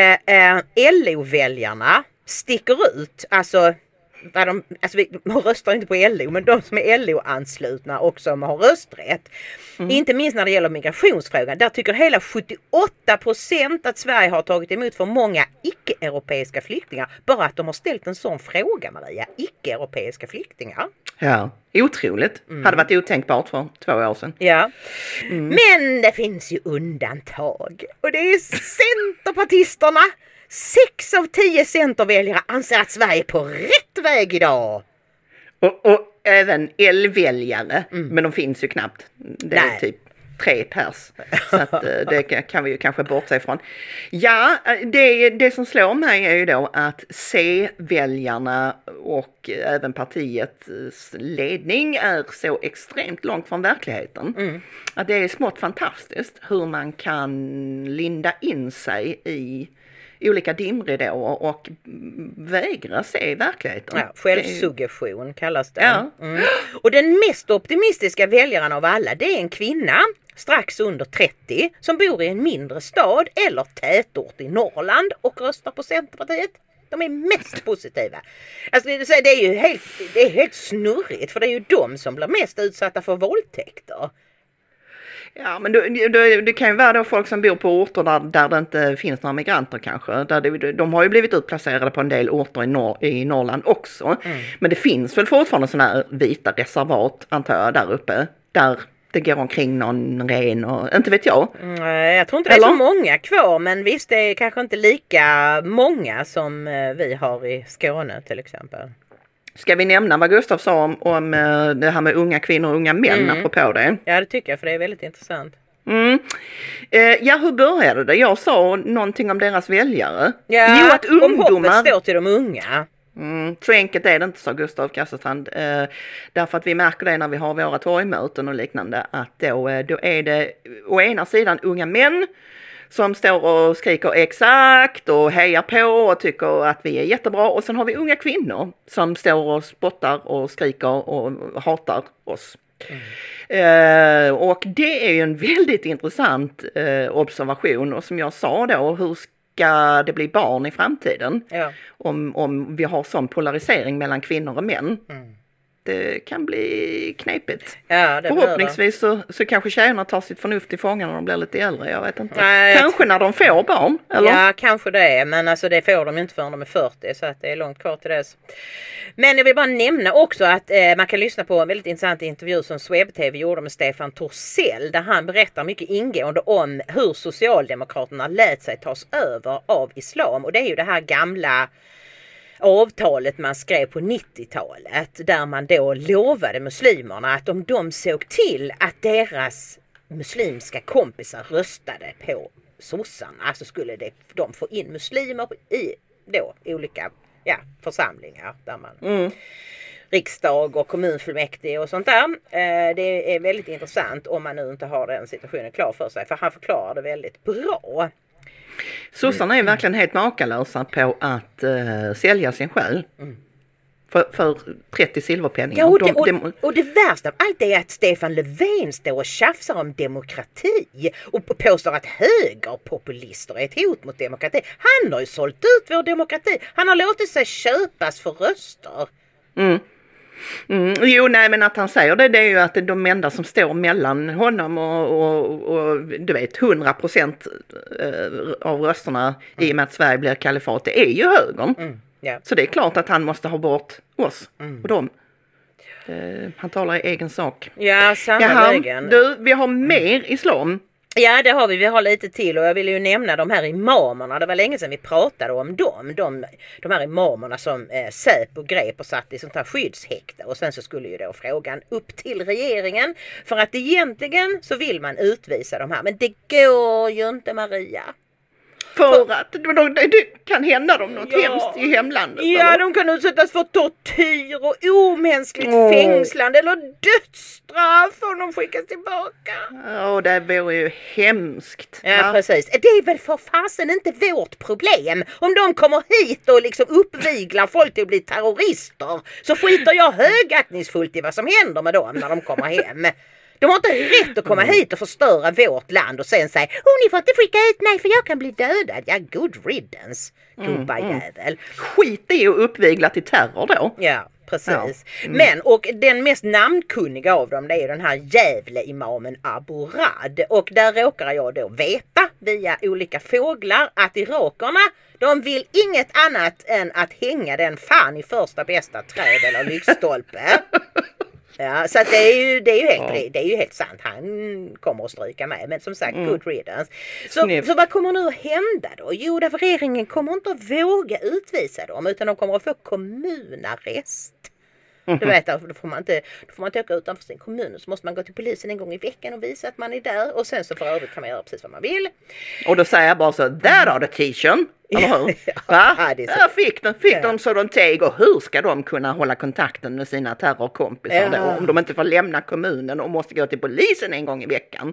LO-väljarna sticker ut, alltså vi röstar inte på LO, men de som är LO-anslutna och som har rösträtt. Inte minst när det gäller migrationsfrågan. Där tycker hela 78% att Sverige har tagit emot för många icke-europeiska flyktingar. Bara att de har ställt en sån fråga, Maria. Icke-europeiska flyktingar. Ja, otroligt. Hade varit otänkbart för 2 år sedan. Ja, men det finns ju undantag. Och det är centerpartisterna. 6 av 10 centerväljare anser att Sverige är på rätt väg idag. Och även L-väljare, men de finns ju knappt. Det är typ 3 pers. Så att, det kan vi ju kanske bortse ifrån. Ja, det som slår mig är ju då att C-väljarna och även partiets ledning är så extremt långt från verkligheten. Att det är smått fantastiskt hur man kan linda in sig i olika dimridåer och vägra se verkligheten. Ja, självsuggestion kallas det. Ja. Och den mest optimistiska väljaren av alla, det är en kvinna strax under 30 som bor i en mindre stad eller tätort i Norrland och röstar på Centerpartiet. De är mest positiva. Alltså det är ju helt snurrigt, för det är ju de som blir mest utsatta för våldtäkter. Ja, men det kan ju vara då folk som bor på orter där det inte finns några migranter kanske. De har ju blivit utplacerade på en del orter i Norrland också. Men det finns väl fortfarande sådana här vita reservat, antar jag, där uppe. Där det går omkring någon ren och inte vet jag. Jag tror inte det är så många kvar, men visst, det är kanske inte lika många som vi har i Skåne till exempel. Ska vi nämna vad Gustav sa om det här med unga kvinnor och unga män apropå det? Ja, det tycker jag, för det är väldigt intressant. Ja, hur började det? Jag sa någonting om deras väljare. Ja, jo, att ungdomar... om hoppet står till de unga. Så enkelt är det inte, sa Gustav Kasselstrand. Därför att vi märker det när vi har våra torgmöten och liknande, att då är det å ena sidan unga män som står och skriker exakt och hejar på och tycker att vi är jättebra. Och sen har vi unga kvinnor som står och spottar och skriker och hatar oss. Och det är ju en väldigt intressant observation. Och som jag sa då, hur ska det bli barn i framtiden? Ja. Om vi har sån polarisering mellan kvinnor och män. Det kan bli knepigt. Ja, förhoppningsvis så kanske tjejerna tar sitt förnuft i fångan när de blir lite äldre. Jag vet inte. Kanske när de får barn, eller? Ja, kanske det. Men alltså det får de inte förrän de är 40. Så att det är långt kvar till dess. Men jag vill bara nämna också att man kan lyssna på en väldigt intressant intervju som SwebTV gjorde med Stefan Torssell. Där han berättar mycket ingående om hur Socialdemokraterna lät sig tas över av islam. Och det är ju det här gamla avtalet man skrev på 90-talet, där man då lovade muslimerna att om de såg till att deras muslimska kompisar röstade på sossarna, så skulle de få in muslimer i då olika församlingar där man riksdag och kommunfullmäktige och sånt där. Det är väldigt intressant om man nu inte har den situationen klar för sig, för han förklarar det väldigt bra. Sossarna är verkligen helt makalösa på att sälja sin själ för 30 silverpenningar. Ja, och det värsta av allt är att Stefan Löfven står och tjafsar om demokrati och påstår att högerpopulister är ett hot mot demokrati. Han har ju sålt ut vår demokrati. Han har låtit sig köpas för röster. Jo, nej, men att han säger det är ju att de enda som står mellan honom och du vet 100% av rösterna i och med att Sverige blir kalifat, det är ju högern. Yeah. Så det är klart att han måste ha bort oss och dem. Han talar i egen sak. Ja, sannerligen. Du, vi har mer islam. Ja, det har vi. Vi har lite till och jag vill ju nämna de här imamerna. Det var länge sedan vi pratade om dem. De här imamerna som Säpo grep och satt i sånt här skyddshäkte. Och sen så skulle ju då frågan upp till regeringen. För att egentligen så vill man utvisa de här. Men det går ju inte, Maria. För att det kan hända dem något hemskt i hemlandet. Ja, eller? de kan utsättas för tortyr och omänskligt fängslande eller dödsstraff om de skickas tillbaka. Ja, det vore ju hemskt. Ja, precis. Det är väl för fasen inte vårt problem. Om de kommer hit och liksom uppviglar folk till att bli terrorister så skiter jag högaktningsfullt i vad som händer med dem när de kommer hem. De har inte rätt att komma hit och förstöra vårt land och sen säga ni får inte skicka ut mig för jag kan bli dödad. Ja, good riddance, gubbajävel. Skit i att uppvigla till terror då. Ja, precis. Men, och den mest namnkunniga av dem det är ju den här Gävle-imamen Abu Rad. Och där råkar jag då veta via olika fåglar att irakerna de vill inget annat än att hänga den fan i första bästa träd eller lyktstolpe. Ja, så att det är ju helt sant. Han kommer att stryka med. Men som sagt, good riddance. Så vad kommer nu att hända då? Jo, därför regeringen kommer inte att våga utvisa dem. Utan de kommer att få kommunarrest. Du vet, då får man inte åka utanför sin kommun. Så måste man gå till polisen en gång i veckan och visa att man är där. Och sen så för övrigt kan man göra precis vad man vill. Och då säger jag bara så, där har du t-shirt. Eller hur? Ja, fick de så de teg. Och hur ska de kunna hålla kontakten med sina terrorkompisar då? Om de inte får lämna kommunen och måste gå till polisen en gång i veckan.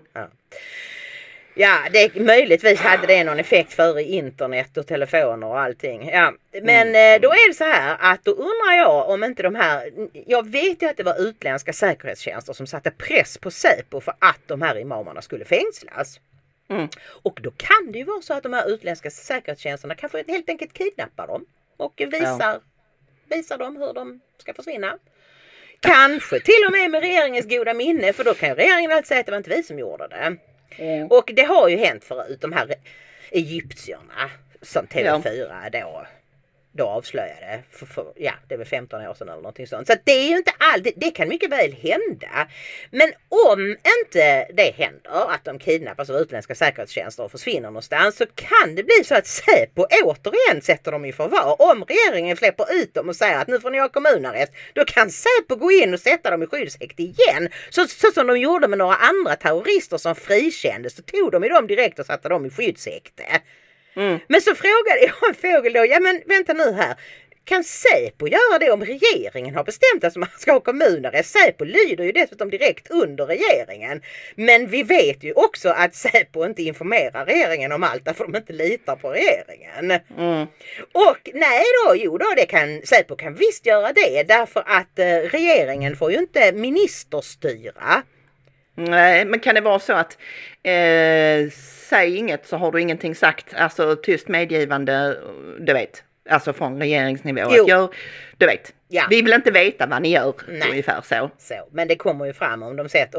Ja, möjligtvis hade det någon effekt före internet och telefoner och allting. Ja, men då är det så här att då undrar jag om inte de här... Jag vet ju att det var utländska säkerhetstjänster som satte press på Säpo för att de här imamerna skulle fängslas. Och då kan det ju vara så att de här utländska säkerhetstjänsterna kanske helt enkelt kidnappar dem och visar dem hur de ska försvinna. Kanske till och med regeringens goda minne, för då kan ju regeringen alltid säga att det var inte vi som gjorde det. Och det har ju hänt förut, de här egyptierna som TV4 då avslöjade för det var 15 år sedan eller någonting sånt. Så det är ju inte det kan mycket väl hända. Men om inte det händer att de kidnappas av utländska säkerhetstjänster och försvinner någonstans så kan det bli så att Säpo återigen sätter dem i förvar. Om regeringen släpper ut dem och säger att nu får ni ha kommunarrest, då kan Säpo gå in och sätta dem i skyddshäkte igen. Så som de gjorde med några andra terrorister som frikändes, så tog de i dem direkt och satte dem i skyddshäkte. Men så frågade jag en fågel då, ja men vänta nu här, kan Säpo göra det om regeringen har bestämt att man ska ha kommunarrest? Säpo lyder ju dessutom direkt under regeringen. Men vi vet ju också att Säpo inte informerar regeringen om allt därför de inte litar på regeringen. Och Säpo kan visst göra det därför att regeringen får ju inte ministerstyra. Nej, men kan det vara så att säg inget så har du ingenting sagt, alltså tyst medgivande, du vet, alltså från regeringsnivå. Du vet, vi vill inte veta vad ni gör, ungefär så. Men det kommer ju fram om de sett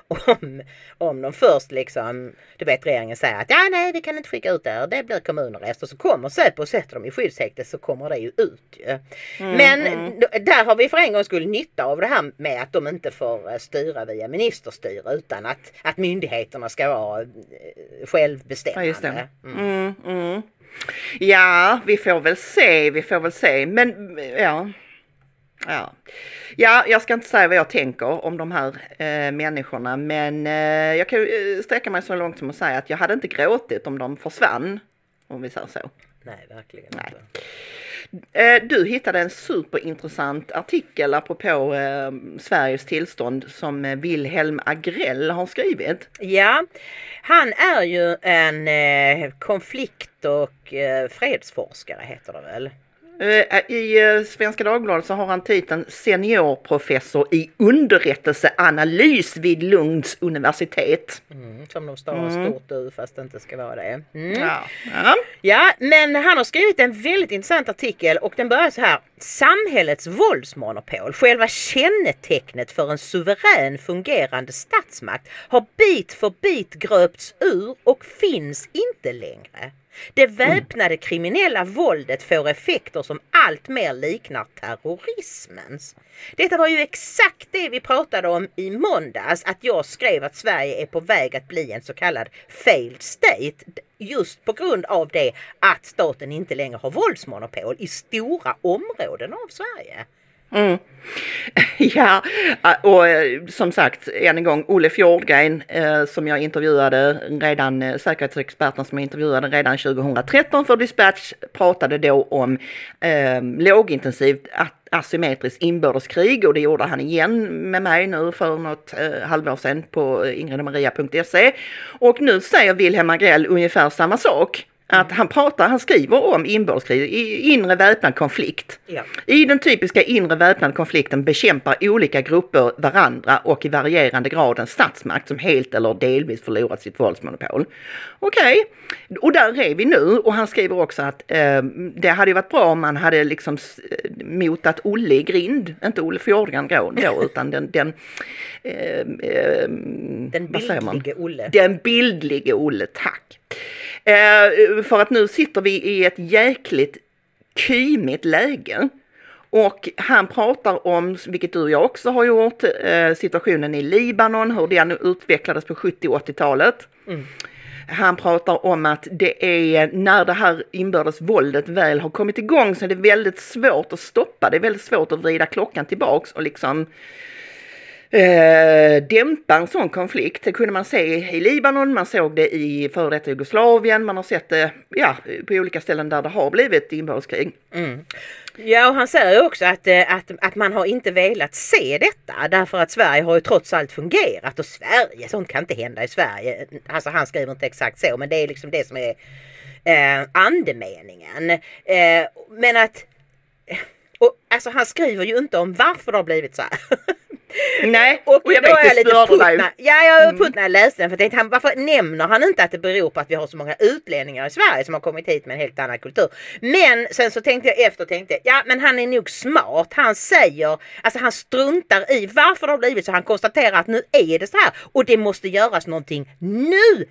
om de först liksom, du vet, regeringen säger att vi kan inte skicka ut det blir kommunarrest och så kommer Säpo och sätter dem i skyddshäkte så kommer det ju ut ju. Men där har vi för en gång skulle nytta av det här med att de inte får styra via ministerstyre utan att myndigheterna ska vara självbestämmande. Ja, just det. Ja, vi får väl se. Men jag ska inte säga vad jag tänker om de här människorna, men jag kan sträcka mig så långt som att säga att jag hade inte gråtit om de försvann, om vi säger så. Nej, verkligen inte. Du hittade en superintressant artikel apropå Sveriges tillstånd som Wilhelm Agrell har skrivit. Ja, han är ju en konflikt- och fredsforskare heter det väl? I Svenska Dagbladet så har han titeln seniorprofessor i underrättelseanalys vid Lunds universitet. Som de stavar stort U fast det inte ska vara det. Ja, men han har skrivit en väldigt intressant artikel och den börjar så här. Samhällets våldsmonopol, själva kännetecknet för en suverän fungerande statsmakt, har bit för bit gröpts ur och finns inte längre. Det väpnade kriminella våldet får effekter som allt mer liknar terrorismens. Detta var ju exakt det vi pratade om i måndags, att jag skrev att Sverige är på väg att bli en så kallad failed state. Just på grund av det att staten inte längre har våldsmonopol i stora områden av Sverige. Mm. Ja, och som sagt, än en gång, Olle Fjordgren som jag intervjuade redan, säkerhetsexperten som jag intervjuade redan 2013 för Dispatch, pratade då om lågintensivt asymmetriskt inbördeskrig, och det gjorde han igen med mig nu för något halvår sedan på ingridomaria.se, och nu säger Wilhelm Agrell ungefär samma sak. Att han skriver om inbördeskrig, inre väpnad konflikt. Ja. I den typiska inre väpnad konflikten bekämpar olika grupper varandra och i varierande grad en statsmakt som helt eller delvis förlorat sitt våldsmonopol. Okej, och där är vi nu, och han skriver också att det hade ju varit bra om man hade liksom motat Olle i grind, inte Olle Fjordgren då, utan den bildlige Olle. Den bildlige Olle, tack. För att nu sitter vi i ett jäkligt kymigt läge, och han pratar om, vilket du och jag också har gjort, situationen i Libanon, hur den utvecklades på 70- och 80-talet. Han pratar om att det är när det här inbördesvåldet väl har kommit igång så är det väldigt svårt att stoppa, det är väldigt svårt att vrida klockan tillbaks och liksom dämpa en sån konflikt. Det kunde man se i Libanon, man såg det i före detta Jugoslavien, man har sett det på olika ställen där det har blivit inbördeskrig. Ja, och han säger också att man har inte velat se detta därför att Sverige har ju trots allt fungerat, och Sverige, sånt kan inte hända i Sverige. Alltså han skriver inte exakt så, men det är liksom det som är andemeningen. Men att alltså han skriver ju inte om varför det har blivit så här. Nej, och jag då vet är jag lite putt dig. när jag läste den, för tänkte han, varför nämner han inte att det beror på att vi har så många utlänningar i Sverige som har kommit hit med en helt annan kultur. Men sen så tänkte jag, men han är nog smart. Han säger, alltså han struntar i varför det har blivit så. Han konstaterar att nu är det så här och det måste göras någonting nu.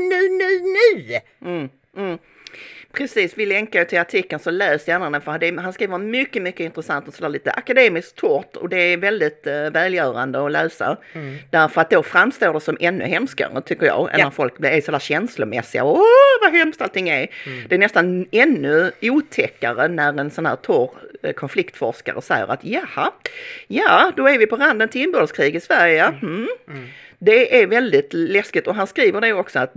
Precis, vi länkar till artikeln, så läs gärna den, för han skriver mycket, mycket intressant och sådär lite akademiskt torrt, och det är väldigt välgörande att läsa. Därför att då framstår det som ännu hemskare, tycker jag, än när folk blir sådär känslomässiga. Åh, vad hemskt allting är. Det är nästan ännu otäckare när en sån här torr konfliktforskare säger att då är vi på randen till inbördeskrig i Sverige. Det är väldigt läskigt, och han skriver det också att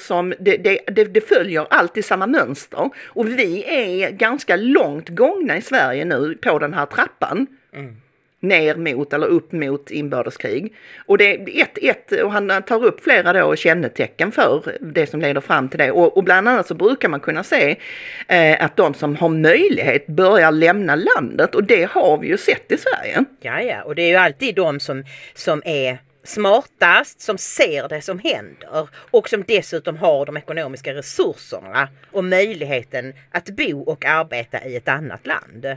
det följer alltid samma mönster, och vi är ganska långt gångna i Sverige nu på den här trappan ner mot eller upp mot inbördeskrig, och det är och han tar upp flera då kännetecken för det som leder fram till det, och bland annat så brukar man kunna se att de som har möjlighet börjar lämna landet, och det har vi ju sett i Sverige. Ja, och det är ju alltid de som är smartast, som ser det som händer och som dessutom har de ekonomiska resurserna och möjligheten att bo och arbeta i ett annat land.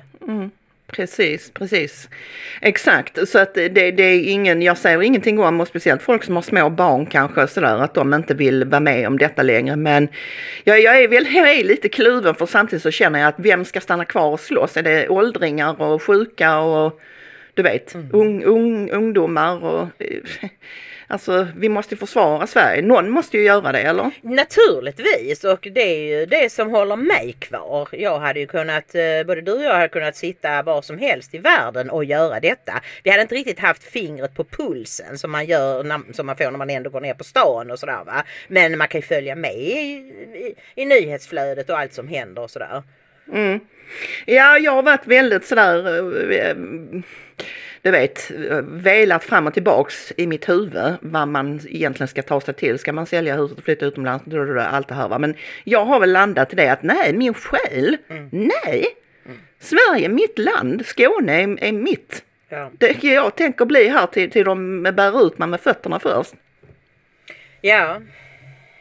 Precis. Exakt. Så att det är jag säger ingenting om, och speciellt folk som har små barn kanske sådär, att de inte vill vara med om detta längre. Men jag är lite kluven, för samtidigt så känner jag att vem ska stanna kvar och slåss? Är det åldringar och sjuka och du vet, ungdomar och alltså vi måste försvara Sverige. Någon måste ju göra det, eller? Naturligtvis, och det är ju det som håller mig kvar. Jag hade ju kunnat, både du och jag hade kunnat sitta var som helst i världen och göra detta. Vi hade inte riktigt haft fingret på pulsen som man gör, som man får när man ändå går ner på stan och sådär, va. Men man kan ju följa med i nyhetsflödet och allt som händer och sådär. Ja, jag har varit väldigt sådär, du vet, velat fram och tillbaks i mitt huvud vad man egentligen ska ta sig till. Ska man sälja huset och flytta utomlands, allt det här, va? Men jag har väl landat i det att nej, min själ, nej. Sverige, mitt land, Skåne är mitt. Ja. Jag tänker bli här till de bär ut man med fötterna först. Ja,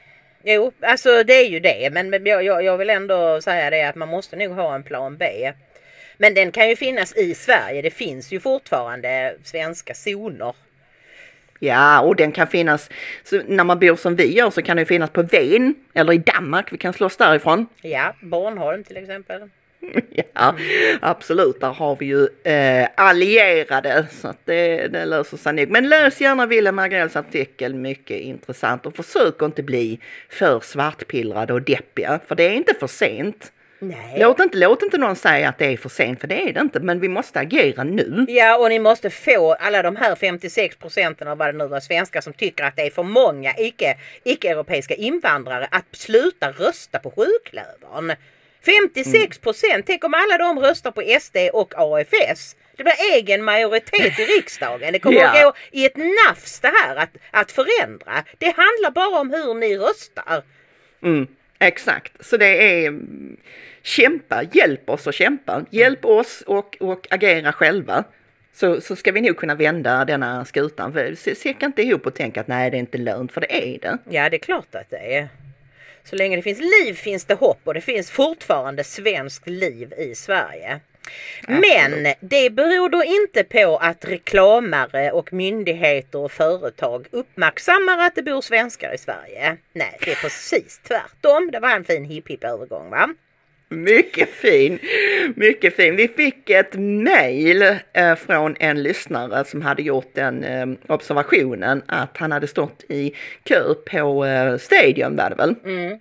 Jo, alltså det är ju det. Men jag vill ändå säga det att man måste nog ha en plan B. Men den kan ju finnas i Sverige. Det finns ju fortfarande svenska zoner. Ja, och den kan finnas, så när man bor som vi gör så kan det finnas på Ven eller i Danmark, vi kan slåss därifrån. Ja, Bornholm till exempel. Ja, absolut, där har vi ju allierade så att det löser sig nog. Men läs gärna Willem Agrells artikel, mycket intressant, och försök inte bli för svartpillrade och deppiga, för det är inte för sent. Nej. Låt inte någon säga att det är för sent, för det är det inte, men vi måste agera nu. Ja, och ni måste få alla de här 56% av vad det nu var svenskar som tycker att det är för många icke-europeiska invandrare att sluta rösta på sjuklövern. 56%, tänk om alla de röstar på SD och AFS. Det blir egen majoritet i riksdagen. Det kommer att gå i ett nafs det här att förändra. Det handlar bara om hur ni röstar. Exakt, så det är kämpa, hjälp oss att kämpa. Hjälp oss och agera själva. Så ska vi nog kunna vända denna skutan. Säck inte ihop och tänka att nej, det är inte lönt, för det är det. Ja, det är klart att det är. Så länge det finns liv finns det hopp, och det finns fortfarande svenskt liv i Sverige. Men det beror då inte på att reklamare och myndigheter och företag uppmärksammar att det bor svenskar i Sverige. Nej, det är precis tvärtom. Det var en fin hipp-hipp-övergång, va? Mycket fin, mycket fin. Vi fick ett mejl från en lyssnare som hade gjort den observationen att han hade stått i kö på Stadium, var det väl?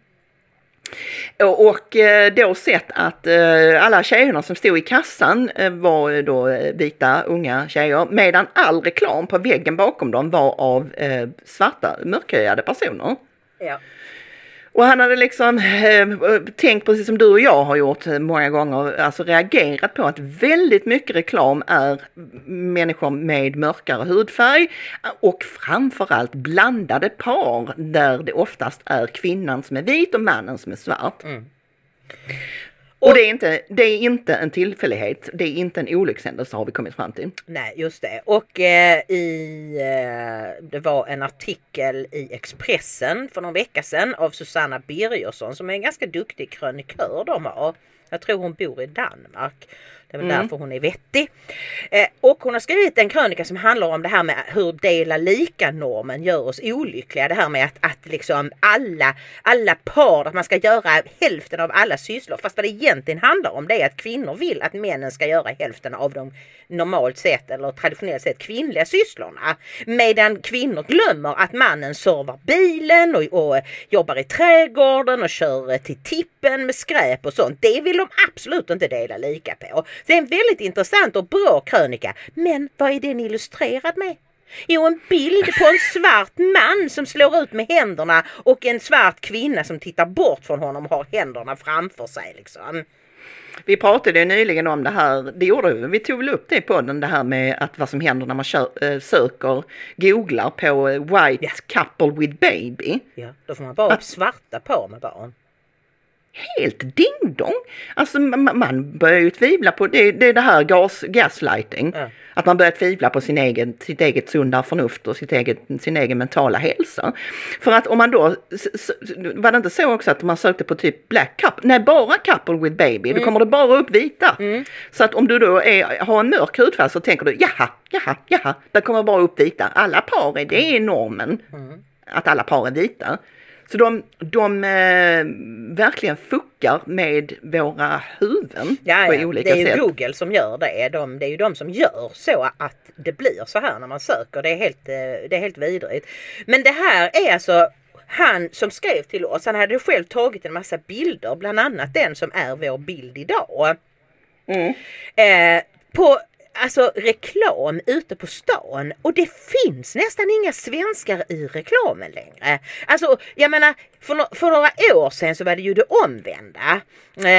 Och då sett att alla tjejerna som stod i kassan var då vita unga tjejer, medan all reklam på väggen bakom dem var av svarta, mörkhyade personer. Ja. Och han hade liksom tänkt precis som du och jag har gjort många gånger, alltså reagerat på att väldigt mycket reklam är människor med mörkare hudfärg och framförallt blandade par där det oftast är kvinnan som är vit och mannen som är svart. Och det är inte en tillfällighet, det är inte en olyckshändelse, har vi kommit fram till. Nej, just det. Och det var en artikel i Expressen för någon vecka sedan av Susanna Birgersson, som är en ganska duktig krönikör de har. Jag tror hon bor i Danmark. Det är väl därför hon är vettig. Och hon har skrivit en krönika som handlar om det här med hur dela lika-normen gör oss olyckliga. Det här med att liksom alla par, att man ska göra hälften av alla sysslor. Fast vad det egentligen handlar om, det är att kvinnor vill att männen ska göra hälften av de normalt sett eller traditionellt sett kvinnliga sysslorna. Medan kvinnor glömmer att mannen servar bilen och jobbar i trädgården och kör till tippen med skräp och sånt. Det vill de absolut inte dela lika på. Det är en väldigt intressant och bra krönika. Men vad är den illustrerad med? Jo, en bild på en svart man som slår ut med händerna och en svart kvinna som tittar bort från honom och har händerna framför sig liksom. Vi pratade nyligen om det här, det gjorde vi tog väl upp det på den, det här med att vad som händer när man googlar på white couple with baby. Ja, då får man bara upp svarta par med barn. Helt ding-dong. Alltså man börjar ju tvivla på det här gaslighting. Ja. Att man börjar tvivla på sitt eget sunda förnuft och sin egen mentala hälsa. För att om man då, var det inte så också att man sökte på typ black couple, nej bara couple with baby, då kommer det bara upp vita. Så att om du då har en mörk hudfärg så tänker du jaha, där kommer bara upp vita. Alla par det är normen att alla par är vita. Så de verkligen fuckar med våra huvuden på olika sätt. Det är ju Google som gör det. Det är ju de som gör så att det blir så här när man söker. Det är helt vidrigt. Men det här är alltså han som skrev till oss. Han hade själv tagit en massa bilder. Bland annat den som är vår bild idag. Alltså reklam ute på stan, och det finns nästan inga svenskar i reklamen längre. Alltså jag menar för några år sedan så var det ju det omvända.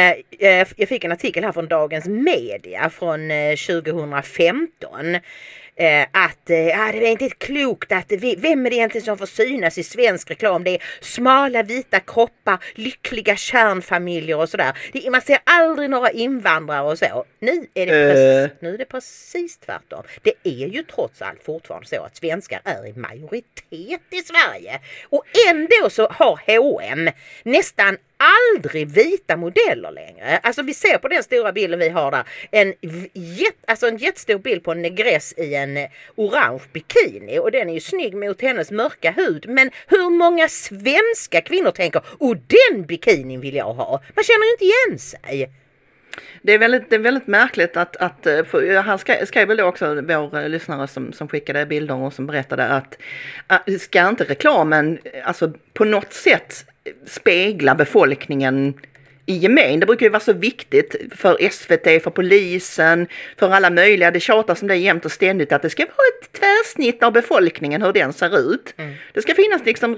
Jag fick en artikel här från Dagens Media från 2015. det är inte klokt att vem är det egentligen som får synas i svensk reklam? Det är smala vita kroppar, lyckliga kärnfamiljer och sådär. Man ser aldrig några invandrare och så. Nu är det precis tvärtom. Det är ju trots allt fortfarande så att svenskar är i majoritet i Sverige. Och ändå så har H&M nästan aldrig vita modeller längre. Alltså vi ser på den stora bilden vi har där en jättestor bild på en negress i en orange bikini, och den är ju snygg mot hennes mörka hud, men hur många svenska kvinnor tänker den bikinin vill jag ha? Man känner ju inte igen sig. Det är väldigt märkligt att han skrev väl då också, vår lyssnare som skickade bilder och som berättade att ska inte reklamen alltså på något sätt spegla befolkningen i gemen? Det brukar ju vara så viktigt för SVT, för polisen, för alla möjliga. Det tjatas som det jämt och ständigt att det ska vara ett tvärsnitt av befolkningen, hur den ser ut. Det ska finnas liksom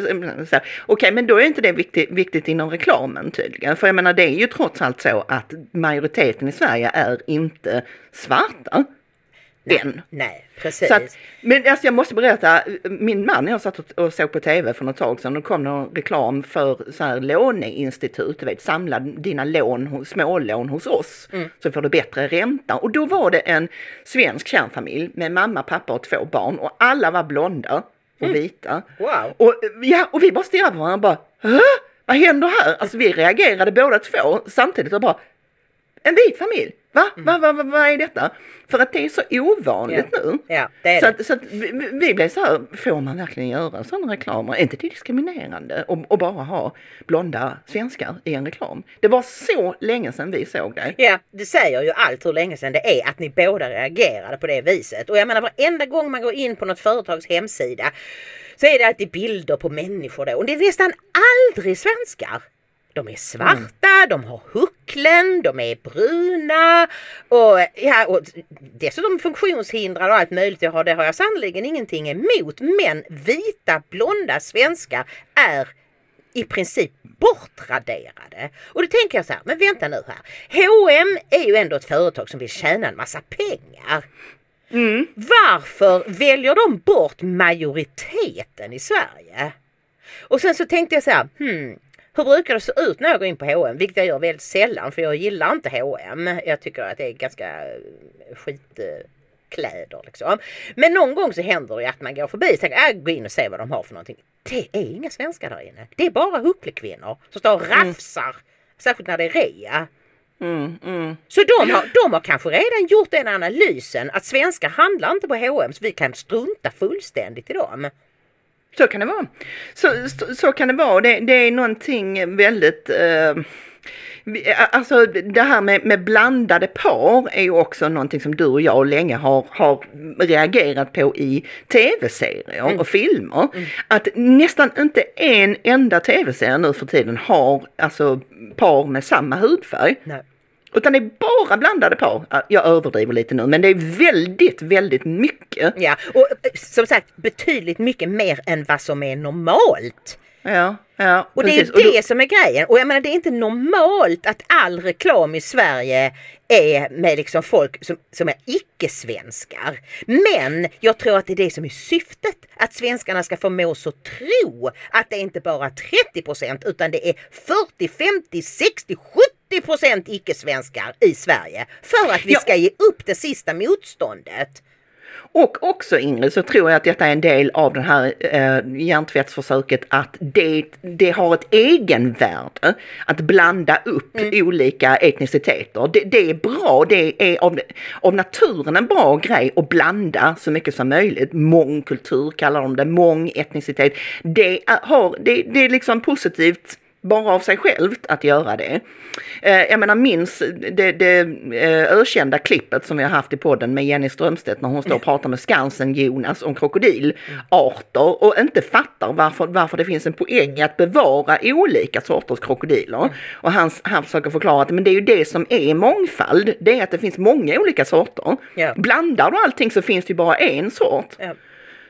Okej, men då är inte det viktigt inom reklamen tydligen. För jag menar, det är ju trots allt så att majoriteten i Sverige är inte svarta. Nej, precis. Så att, men alltså jag måste berätta, min man, jag satt och såg på tv för något tag sedan, och kom någon reklam för så här låneinstitut, du vet, samla dina smålån hos oss så får du bättre ränta. Och då var det en svensk kärnfamilj med mamma, pappa och 2 barn, och alla var blonda och vita. Wow. Och vi bara stirrade på varandra och bara, vad händer här? Alltså vi reagerade båda 2 samtidigt och bara, en vit familj? Vad är detta? För att det är så ovanligt nu. Ja, det är det. Så att vi blev så här, får man verkligen göra sådana reklamer? Är inte det diskriminerande och bara ha blonda svenskar i en reklam? Det var så länge sedan vi såg det. Ja, det säger ju allt hur länge sedan det är att ni båda reagerade på det viset. Och jag menar, varenda gång man går in på något företags hemsida så är det alltid bilder på människor då. Och det är nästan aldrig svenskar. De är svarta, de har hucklen, de är bruna och dessutom funktionshindrade och allt möjligt. Det har jag sannoliken ingenting emot. Men vita, blonda svenskar är i princip bortraderade. Och då tänker jag så här, men vänta nu här. H&M är ju ändå ett företag som vill tjäna en massa pengar. Varför väljer de bort majoriteten i Sverige? Och sen så tänkte jag så här, hur brukar det se ut när jag går in på H&M? Vilket jag gör väldigt sällan, för jag gillar inte H&M. Jag tycker att det är ganska skitkläder liksom. Men någon gång så händer det att man går förbi och tänker, gå in och se vad de har för någonting. Det är inga svenskar där inne. Det är bara hucklekvinnor som står och rafsar. Särskilt när det är rea. Så de har kanske redan gjort den analysen att svenskar handlar inte på H&M, så vi kan strunta fullständigt i dem. Så kan det vara. Så kan det vara. Det är någonting väldigt... alltså det här med blandade par är ju också någonting som du och jag länge har reagerat på i tv-serier och filmer. Att nästan inte en enda tv-serie nu för tiden har alltså par med samma hudfärg. Nej. Utan det är bara blandade par. Jag överdriver lite nu, men det är väldigt, väldigt mycket. Ja, och som sagt betydligt mycket mer än vad som är normalt. Ja, och precis. Det är det som är grejen. Och jag menar, det är inte normalt att all reklam i Sverige är med liksom folk som är icke-svenskar. Men jag tror att det är det som är syftet. Att svenskarna ska få oss att tro att det är inte bara 30% utan det är 40, 50, 60, 70% icke-svenskar i Sverige. För att vi ska ge upp det sista motståndet. Och också, Ingrid, så tror jag att detta är en del av det här hjärntvättsförsöket, att det har ett egenvärde att blanda upp olika etniciteter. Det är bra, det är av naturen en bra grej att blanda så mycket som möjligt. Mångkultur kallar de det, mångetnicitet. Det är liksom positivt bara av sig självt att göra det. Jag menar, minns det ökända klippet som vi har haft i podden med Jenny Strömstedt när hon står och pratar med Skansen Jonas om krokodilarter och inte fattar varför det finns en poäng att bevara olika sorters krokodiler. Och han försöker förklara att men det är ju det som är mångfald, det är att det finns många olika sorter. Blandar du allting så finns det ju bara en sort.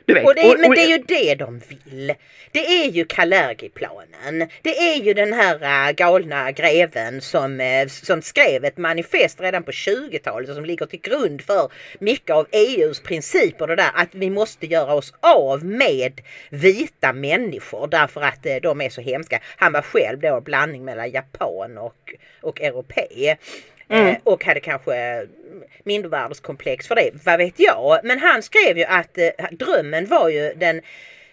Du vet. Men det är ju det de vill. Det är ju Kalergiplanen. Det är ju den här galna greven som skrev ett manifest redan på 20-talet och som ligger till grund för mycket av EUs principer. Det där att vi måste göra oss av med vita människor därför att de är så hemska. Han var själv då en blandning mellan japan och europé. Och hade kanske mindervärdeskomplex för det, vad vet jag. Men han skrev ju att drömmen var ju den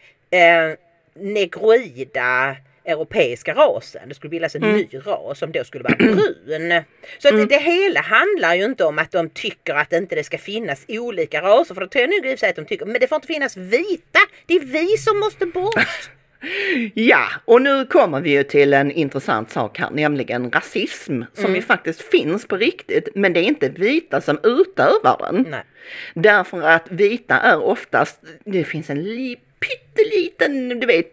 negroida europeiska rasen. Det skulle bildas en ny ras som då skulle vara brun. Så att det hela handlar ju inte om att de tycker att inte det ska finnas olika raser. För då tror jag nog i sig att de tycker, men det får inte finnas vita. Det är vi som måste bort. Ja, och nu kommer vi ju till en intressant sak här, nämligen rasism som ju faktiskt finns på riktigt, men det är inte vita som utövar den. Nej. Därför att vita är oftast, det finns en pytteliten, du vet,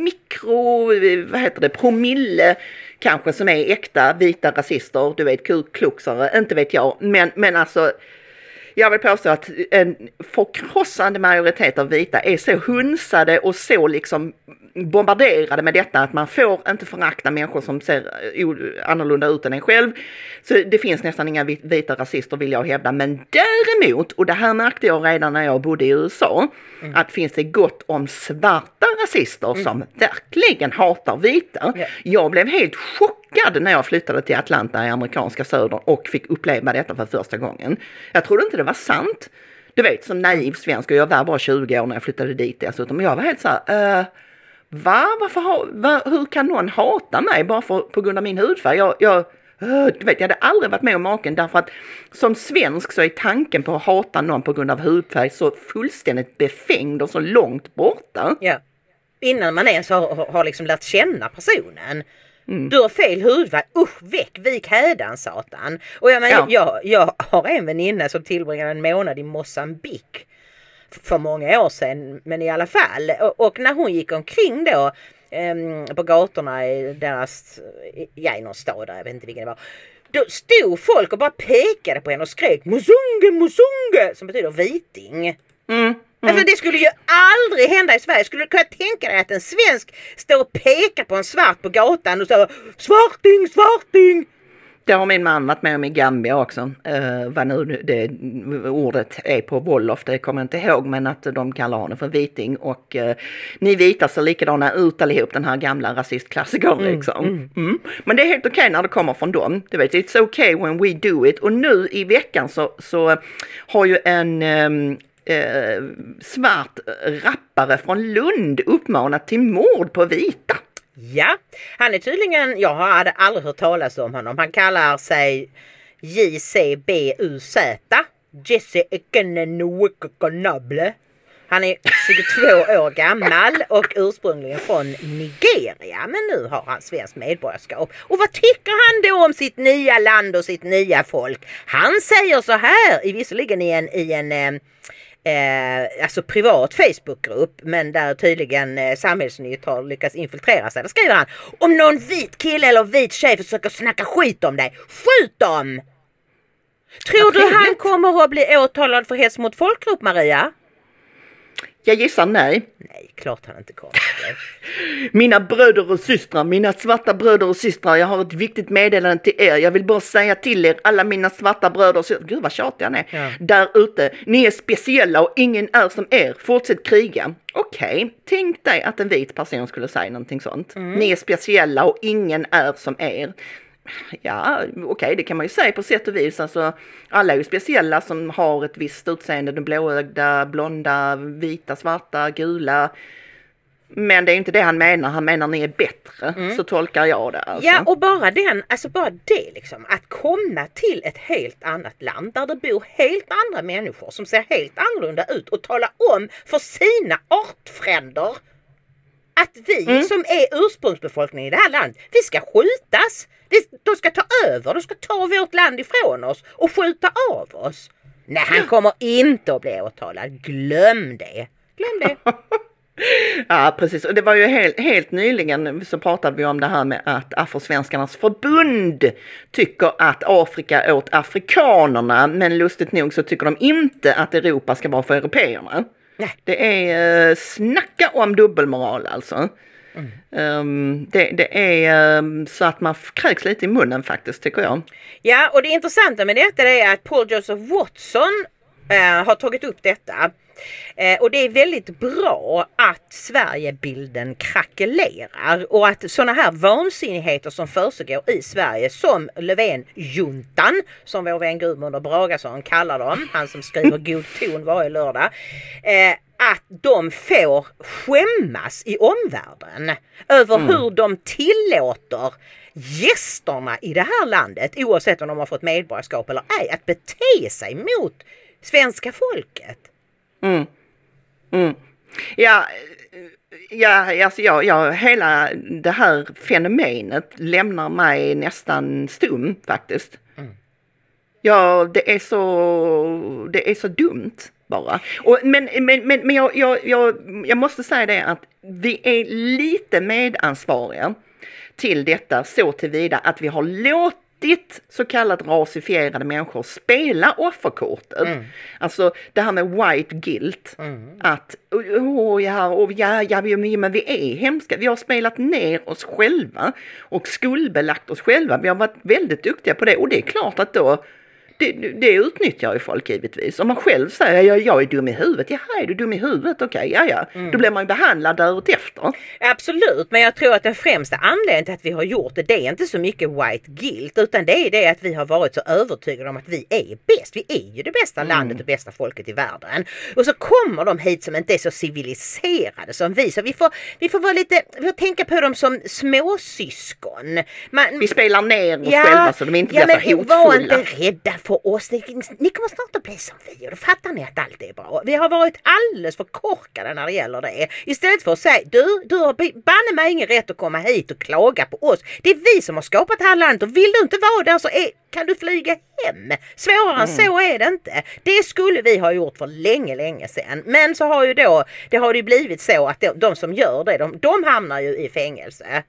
promille kanske som är äkta vita rasister, du vet, kukluxare, inte vet jag, men alltså jag vill påstå att en förkrossande majoritet av vita är så hunsade och så liksom bombarderade med detta att man får inte förakta människor som ser annorlunda ut än en själv. Så det finns nästan inga vita rasister vill jag hävda. Men däremot, och det här märkte jag redan när jag bodde i USA, att finns det gott om svarta rasister som verkligen hatar vita. Yeah. Jag blev helt chockad när jag flyttade till Atlanta i amerikanska södern och fick uppleva detta för första gången. Jag trodde inte det var sant. Du vet, som naiv svensk, och jag var bara 20 år när jag flyttade dit dessutom. Och jag var helt så här, hur kan någon hata mig bara på grund av min hudfärg? Jag hade aldrig varit med om maken, därför att som svensk så är tanken på att hata någon på grund av hudfärg så fullständigt befängd och så långt borta. Ja. Innan man ens har liksom lärt känna personen. Du har fel hudfärg. Vik hädan, satan. Och jag har en väninna som tillbringade en månad i Mosambik för många år sedan, men i alla fall. Och när hon gick omkring då på gatorna i deras, i någon stad där, jag vet inte vilken det var. Då stod folk och bara pekade på henne och skrek Musunge, Musunge, som betyder viting. Alltså det skulle ju aldrig hända i Sverige. Skulle du kunna tänka dig att en svensk står och pekar på en svart på gatan och säger svarting, svarting? Det har min man varit med om i Gambia också. Vad nu det ordet är på Wolof, det kommer jag inte ihåg, men att de kallar honom för viting. Och ni vita ser likadana ut allihop, den här gamla rasistklassikern liksom. Men det är helt okej när det kommer från dem. Du vet, it's okay when we do it. Och nu i veckan så har ju en svart rappare från Lund uppmanat till mord på vita. Ja, han är tydligen, jag hade aldrig hört talas om honom. Han kallar sig JCBUZ, Jesse Ekenenouekokonable. Han är 22 år gammal och ursprungligen från Nigeria, men nu har han svensk medborgarskap. Och vad tycker han då om sitt nya land och sitt nya folk? Han säger så här, visserligen i en alltså privat Facebookgrupp, men där tydligen Samhällsnytt har lyckats infiltrera sig. Där skriver han: om någon vit kille eller vit tjej försöker snacka skit om dig, skjut dem! Tror du han kommer att bli åtalad för hets mot folkgrupp, Maria? Jag gissar nej. Nej, klart han inte kommer. Mina bröder och systrar, mina svarta bröder och systrar, jag har ett viktigt meddelande till er. Jag vill bara säga till er, alla mina svarta bröder och systrar, gud vad tjatig han är, där ute. Ni är speciella och ingen är som er. Fortsätt kriga. Okej, tänk dig att en vit person skulle säga någonting sånt. Ni är speciella och ingen är som er. Ja, okej, det kan man ju säga på sätt och vis. Alltså, alla är ju speciella som har ett visst utseende. De blåögda, blonda, vita, svarta, gula. Men det är inte det han menar. Han menar ni är bättre. Så tolkar jag det. Alltså. Ja, och bara det liksom. Att komma till ett helt annat land där det bor helt andra människor som ser helt annorlunda ut och tala om för sina artfränder att vi som är ursprungsbefolkningen i det här landet, vi ska skjutas. De ska ta över, de ska ta vårt land ifrån oss och skjuta av oss. Nej, han kommer inte att bli åtalad. Glöm det. Ja, precis. Och det var ju helt nyligen så pratade vi om det här med att Afrosvenskarnas förbund tycker att Afrika åt afrikanerna. Men lustigt nog så tycker de inte att Europa ska vara för européerna. Det är snacka om dubbelmoral alltså. Det är så att man kräks lite i munnen faktiskt, tycker jag. Ja, och det intressanta med detta är att Paul Joseph Watson har tagit upp detta. Och det är väldigt bra att Sverigebilden krackelerar och att sådana här vansinnigheter som försiggår i Sverige, som Löfven-juntan, som vår vän Gudmund Bragason kallar dem, han som skriver god ton varje lördag, att de får skämmas i omvärlden över hur de tillåter gästerna i det här landet, oavsett om de har fått medborgarskap eller ej, att bete sig mot svenska folket. Hela det här fenomenet lämnar mig nästan stum faktiskt. Ja, det är så dumt bara. Men jag måste säga det att vi är lite medansvariga till detta, så tillvida att vi har låtit så kallat rasifierade människor spela offerkortet. Alltså det här med white guilt. Att men vi är hemska. Vi har spelat ner oss själva och skuldbelagt oss själva. Vi har varit väldigt duktiga på det, och det är klart att då det utnyttjar ju folk givetvis. Om man själv säger jag är dum i huvudet. Jaha, är du dum i huvudet? Okej, Då blir man ju behandlad därefter. Absolut, men jag tror att den främsta anledningen till att vi har gjort det är inte så mycket white guilt, utan det är det att vi har varit så övertygade om att vi är bäst. Vi är ju det bästa landet och bästa folket i världen. Och så kommer de hit som inte är så civiliserade som vi. Så vi får vara lite, vi får tänka på dem som småsyskon. Vi spelar ner oss själva så de inte blir så hotfulla. Var inte rädda för oss. Ni kommer snart att bli som vi, och då fattar ni att allt är bra. Vi har varit alldeles för korkade när det gäller det. Istället för att säga, du har banne mig ingen rätt att komma hit och klaga på oss. Det är vi som har skapat det här landet, och vill du inte vara där så kan du flyga hem. Svårare än så är det inte. Det skulle vi ha gjort för länge sedan. Men så har ju det har ju blivit så att de som gör det, de hamnar ju i fängelse.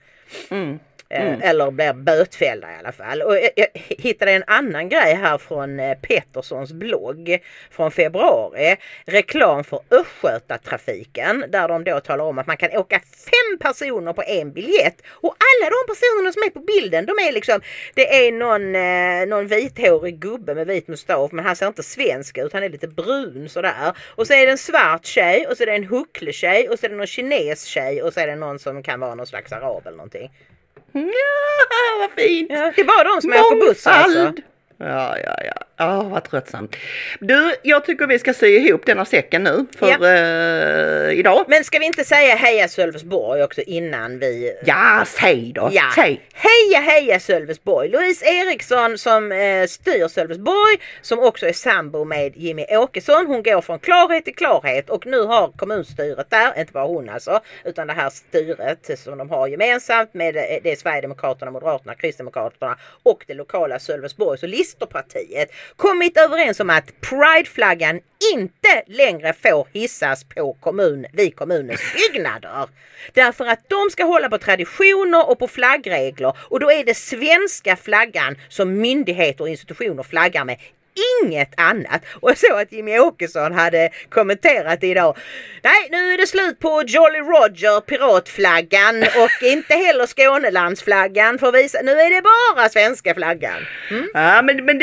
Eller blir bötfällda i alla fall. Och jag hittade en annan grej här från Petterssons blogg från februari. Reklam för Östgötatrafiken, där de då talar om att man kan åka 5 personer på en biljett. Och alla de personerna som är på bilden, de är liksom, det är någon vithårig gubbe med vit mustasch, men han ser inte svensk ut, han är lite brun sådär. Och så är det en svart tjej, och så är det en huckletjej, och så är det någon kines tjej, och så är det någon som kan vara någon slags arab eller någonting. Ja, vad fint. Ja, det är bara de som åker buss alltså. Ja. Vad tröttsamt. Du, jag tycker vi ska sy ihop den här säcken nu för idag. Men ska vi inte säga heja Sölvesborg också innan vi... Ja, säg då. Ja. Säg. Heja Sölvesborg. Louise Eriksson som styr Sölvesborg, som också är sambo med Jimmy Åkesson. Hon går från klarhet till klarhet, och nu har kommunstyret där, inte bara hon alltså, utan det här styret som de har gemensamt med det är Sverigedemokraterna, Moderaterna, Kristdemokraterna och det lokala Sölvesborgs och Listerpartiet kommit överens om att Pride-flaggan inte längre får hissas på kommunens byggnader. Därför att de ska hålla på traditioner och på flaggregler, och då är det svenska flaggan som myndigheter och institutioner flaggar med. Inget annat. Och jag såg att Jimmy Åkesson hade kommenterat idag. Nej, nu är det slut på Jolly Roger, piratflaggan, och inte heller Skånelandsflaggan för att visa. Nu är det bara svenska flaggan. Ja, men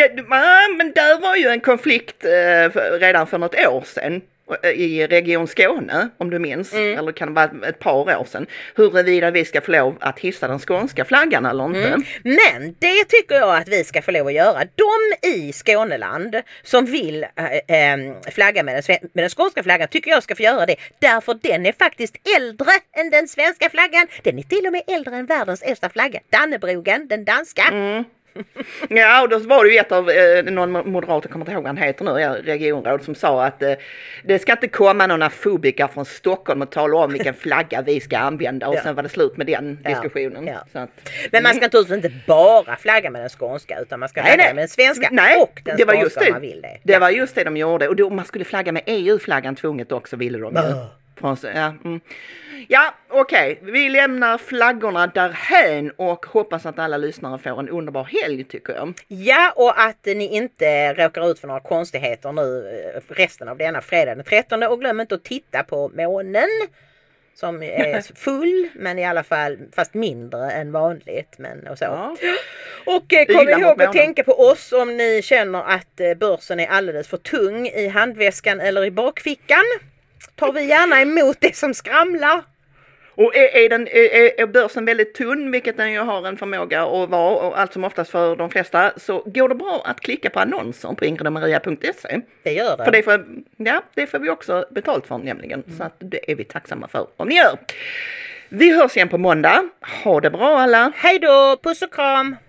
där var ju en konflikt redan för något år sedan i Region Skåne, om du minns, eller kan det vara ett par år sedan, huruvida vi ska få lov att hissa den skånska flaggan eller inte. Men det tycker jag att vi ska få lov att göra. De i Skåneland som vill flagga med den skånska flaggan tycker jag ska få göra det, därför den är faktiskt äldre än den svenska flaggan. Den är till och med äldre än världens äldsta flagga, Dannebrogen, den danska. Ja, och då var det ju ett av någon moderat, jag kommer inte ihåg vad han heter nu, regionråd, som sa att det ska inte komma några fobiker från Stockholm och tala om vilken flagga vi ska använda, och sen var det slut med den diskussionen. Ja. Så att, men man ska naturligtvis inte bara flagga med den skånska, utan man ska flagga med den svenska och den skånska om man vill det. Det var just det de gjorde, och då man skulle flagga med EU-flaggan tvunget också, ville de ju. Ja, okej. Vi lämnar flaggorna därhän och hoppas att alla lyssnare får en underbar helg, tycker jag. Ja, och att ni inte råkar ut för några konstigheter nu resten av denna fredag den 13. Och glöm inte att titta på månen som är full, men i alla fall fast mindre än vanligt. Men och så. Ja. Och kom ihåg att tänka på oss om ni känner att börsen är alldeles för tung i handväskan eller i bakfickan. Tar vi gärna emot det som skramlar. Och är börsen väldigt tunn, vilket den ju har en förmåga att vara, och allt som oftast för de flesta, så går det bra att klicka på annonser på ingridmaria.se. Det gör det. För det får vi också betalt för nämligen, så att det är vi tacksamma för om ni gör. Vi hörs igen på måndag. Ha det bra alla! Hej då, puss och kram!